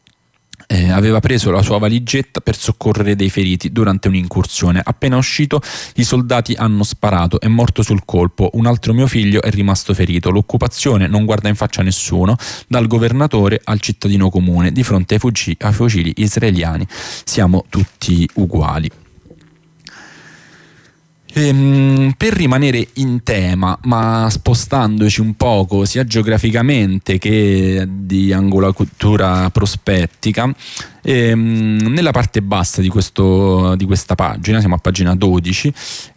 la sua valigetta per soccorrere dei feriti durante un'incursione. Appena uscito, i soldati hanno sparato, è morto sul colpo. Un altro mio figlio è rimasto ferito. L'occupazione non guarda in faccia nessuno, dal governatore al cittadino comune. Di fronte ai fucili israeliani siamo tutti uguali. Per rimanere in tema, ma spostandoci un poco sia geograficamente che di angolatura prospettica, nella parte bassa di questa pagina, siamo a pagina 12,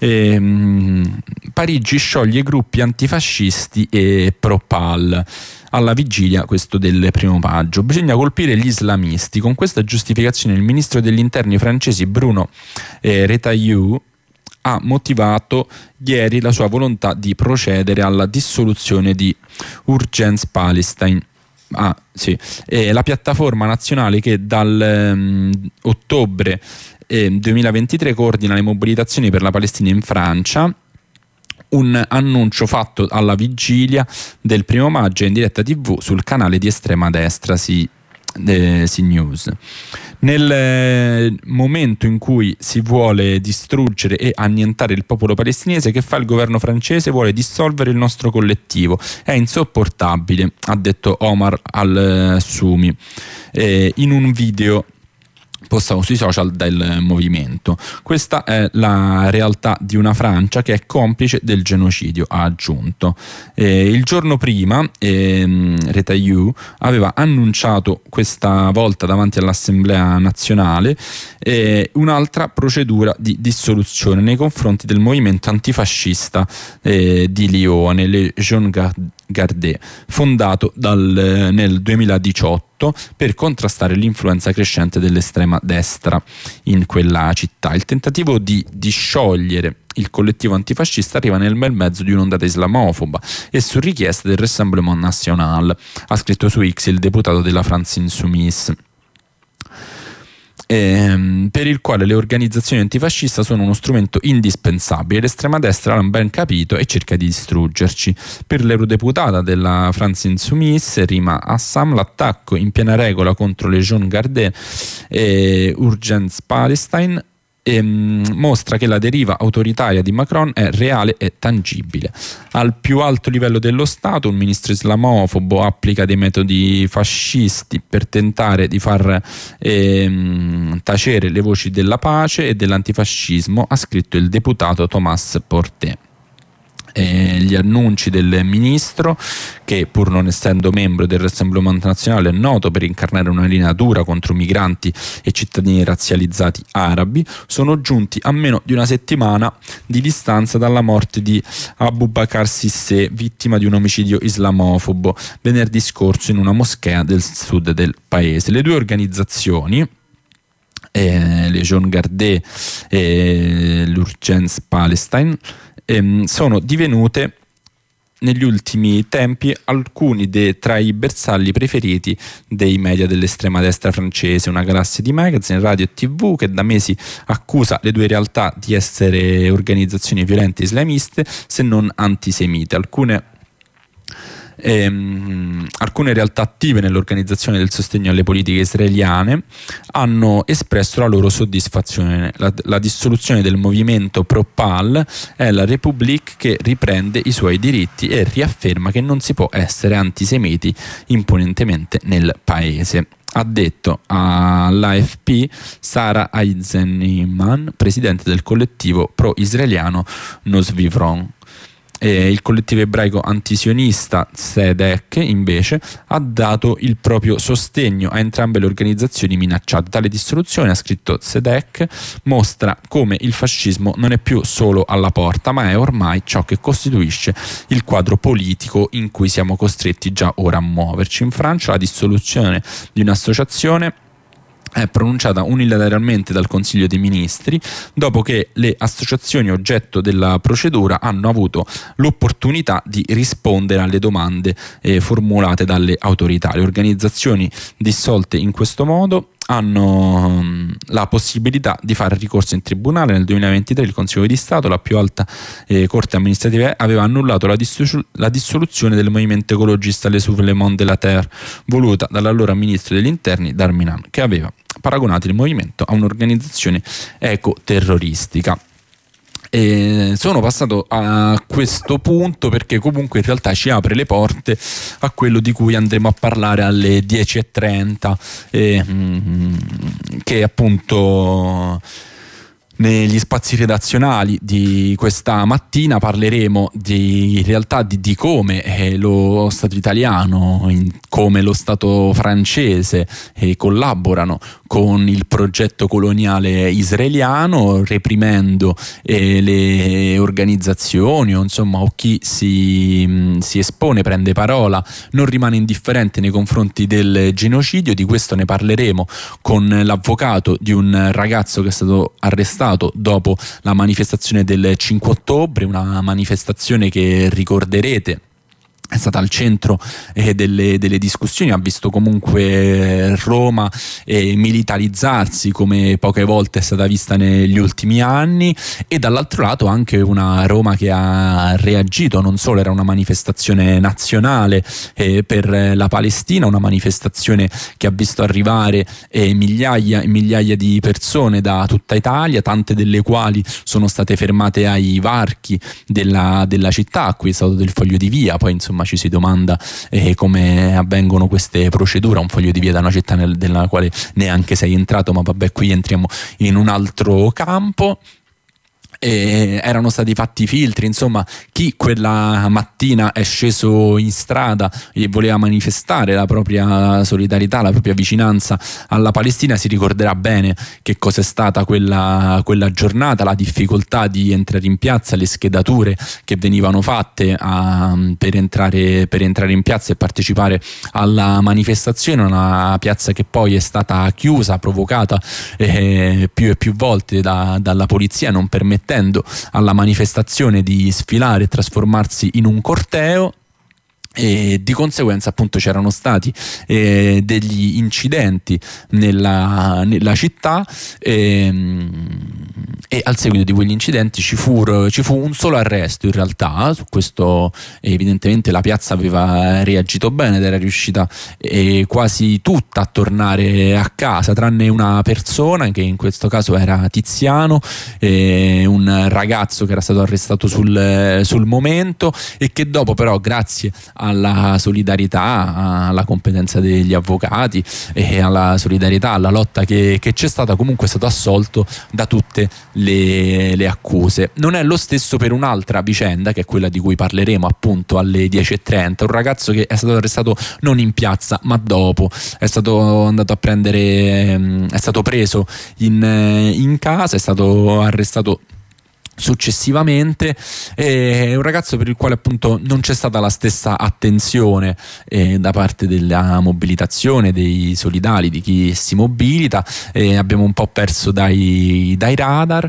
Parigi scioglie gruppi antifascisti e pro-PAL alla vigilia questo del 1° maggio. Bisogna colpire gli islamisti. Con questa giustificazione il ministro degli interni francese Bruno Retailleau ha motivato ieri la sua volontà di procedere alla dissoluzione di Urgence Palestine. La piattaforma nazionale che dal ottobre 2023 coordina le mobilitazioni per la Palestina in Francia. Un annuncio fatto alla vigilia del 1° maggio in diretta TV sul canale di estrema destra CNews. Nel momento in cui si vuole distruggere e annientare il popolo palestinese, che fa il governo francese? Vuole dissolvere il nostro collettivo. È insopportabile, ha detto Omar al-Sumi in un video postato sui social del movimento. Questa è la realtà di una Francia che è complice del genocidio, ha aggiunto. Il giorno prima Retailleau aveva annunciato, questa volta davanti all'Assemblea nazionale, un'altra procedura di dissoluzione nei confronti del movimento antifascista di Lione, le Jeunes Gardes, fondato nel 2018 per contrastare l'influenza crescente dell'estrema destra in quella città. Il tentativo di sciogliere il collettivo antifascista arriva nel bel mezzo di un'ondata islamofoba e su richiesta del Rassemblement National, ha scritto su X il deputato della France Insoumise, per il quale le organizzazioni antifasciste sono uno strumento indispensabile. L'estrema destra l'ha ben capito e cerca di distruggerci. Per l'eurodeputata della France Insoumise Rima Assam, l'attacco in piena regola contro le Jeunes Gardes e Urgence Palestine mostra che la deriva autoritaria di Macron è reale e tangibile. Al più alto livello dello Stato, un ministro islamofobo applica dei metodi fascisti per tentare di far tacere le voci della pace e dell'antifascismo, ha scritto il deputato Thomas Portet. Gli annunci del ministro, che pur non essendo membro del Rassemblement Nazionale è noto per incarnare una linea dura contro migranti e cittadini razzializzati arabi, sono giunti a meno di una settimana di distanza dalla morte di Abu Bakr Sissé, vittima di un omicidio islamofobo venerdì scorso in una moschea del sud del paese. Le due organizzazioni, le Jeunes Gardes e l'Urgence Palestine, sono divenute negli ultimi tempi alcuni tra i bersagli preferiti dei media dell'estrema destra francese, una galassia di magazine, radio e TV che da mesi accusa le due realtà di essere organizzazioni violente islamiste, se non antisemite. Alcune realtà attive nell'organizzazione del sostegno alle politiche israeliane hanno espresso la loro soddisfazione. La dissoluzione del movimento pro-PAL è la République che riprende i suoi diritti e riafferma che non si può essere antisemiti imponentemente nel paese, ha detto all'AFP Sara Eisenman, presidente del collettivo pro-israeliano Nos Vivrons. Il collettivo ebraico antisionista Tzedek invece ha dato il proprio sostegno a entrambe le organizzazioni minacciate. Tale dissoluzione, ha scritto Tzedek, mostra come il fascismo non è più solo alla porta, ma è ormai ciò che costituisce il quadro politico in cui siamo costretti già ora a muoverci. In Francia la dissoluzione di un'associazione è pronunciata unilateralmente dal Consiglio dei Ministri dopo che le associazioni oggetto della procedura hanno avuto l'opportunità di rispondere alle domande formulate dalle autorità. Le organizzazioni dissolte in questo modo hanno la possibilità di fare ricorso in tribunale. Nel 2023 il Consiglio di Stato, la più alta corte amministrativa, aveva annullato la dissoluzione del movimento ecologista Les Soulèvements de la Terre, voluta dall'allora ministro degli interni Darmanin, che aveva paragonato il movimento a un'organizzazione ecoterroristica. Sono passato a questo punto perché comunque in realtà ci apre le porte a quello di cui andremo a parlare alle 10:30, che appunto negli spazi redazionali di questa mattina parleremo in realtà di come lo Stato italiano, come lo Stato francese collaborano con il progetto coloniale israeliano, reprimendo le organizzazioni o chi si espone, prende parola, non rimane indifferente nei confronti del genocidio. Di questo ne parleremo con l'avvocato di un ragazzo che è stato arrestato dopo la manifestazione del 5 ottobre, una manifestazione che ricorderete è stata al centro delle discussioni, ha visto comunque Roma militarizzarsi come poche volte è stata vista negli ultimi anni, e dall'altro lato anche una Roma che ha reagito. Non solo era una manifestazione nazionale per la Palestina, una manifestazione che ha visto arrivare migliaia e migliaia di persone da tutta Italia, tante delle quali sono state fermate ai varchi della città, a cui è stato del foglio di via. Poi insomma ci si domanda come avvengono queste procedure, un foglio di via da una città nella quale neanche sei entrato, ma vabbè, qui entriamo in un altro campo. Erano stati fatti filtri, insomma chi quella mattina è sceso in strada e voleva manifestare la propria solidarietà, la propria vicinanza alla Palestina si ricorderà bene che cosa è stata quella giornata, la difficoltà di entrare in piazza, le schedature che venivano fatte per entrare in piazza e partecipare alla manifestazione, una piazza che poi è stata chiusa, provocata più e più volte dalla polizia, non permettendo alla manifestazione di sfilare e trasformarsi in un corteo. E di conseguenza appunto c'erano stati degli incidenti nella città e al seguito di quegli incidenti ci fu un solo arresto in realtà. Su questo evidentemente la piazza aveva reagito bene ed era riuscita quasi tutta a tornare a casa, tranne una persona che in questo caso era Tiziano, un ragazzo che era stato arrestato sul momento e che dopo però, grazie alla solidarietà, alla competenza degli avvocati e alla solidarietà, alla lotta che c'è stata, comunque è stato assolto da tutte le accuse. Non è lo stesso per un'altra vicenda, che è quella di cui parleremo appunto alle 10:30, un ragazzo che è stato arrestato non in piazza ma dopo, è stato preso in casa, è stato arrestato successivamente. È un ragazzo per il quale appunto non c'è stata la stessa attenzione da parte della mobilitazione, dei solidali, di chi si mobilita, abbiamo un po' perso dai radar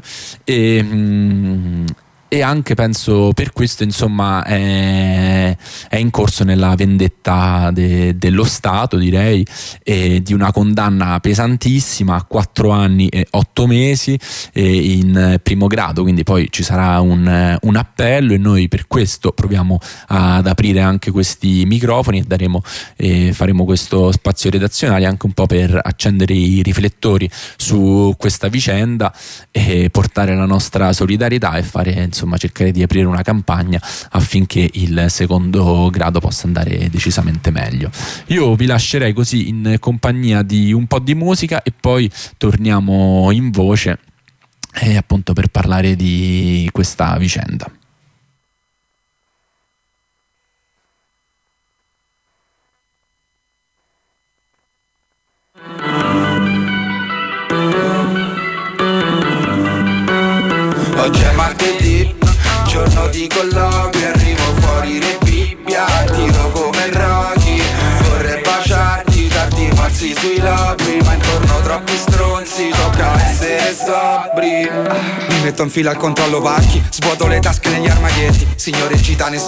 e anche penso per questo insomma è in corso nella vendetta dello Stato, direi, di una condanna pesantissima a 4 anni e 8 mesi in primo grado, quindi poi ci sarà un appello e noi per questo proviamo ad aprire anche questi microfoni e faremo questo spazio redazionale anche un po' per accendere i riflettori su questa vicenda e portare la nostra solidarietà e fare, insomma, cercare di aprire una campagna affinché il secondo grado possa andare decisamente meglio. Io vi lascerei così in compagnia di un po' di musica e poi torniamo in voce appunto per parlare di questa vicenda. Mi metto in fila al controllo parchi, svuoto le tasche negli armadietti. Signore gitane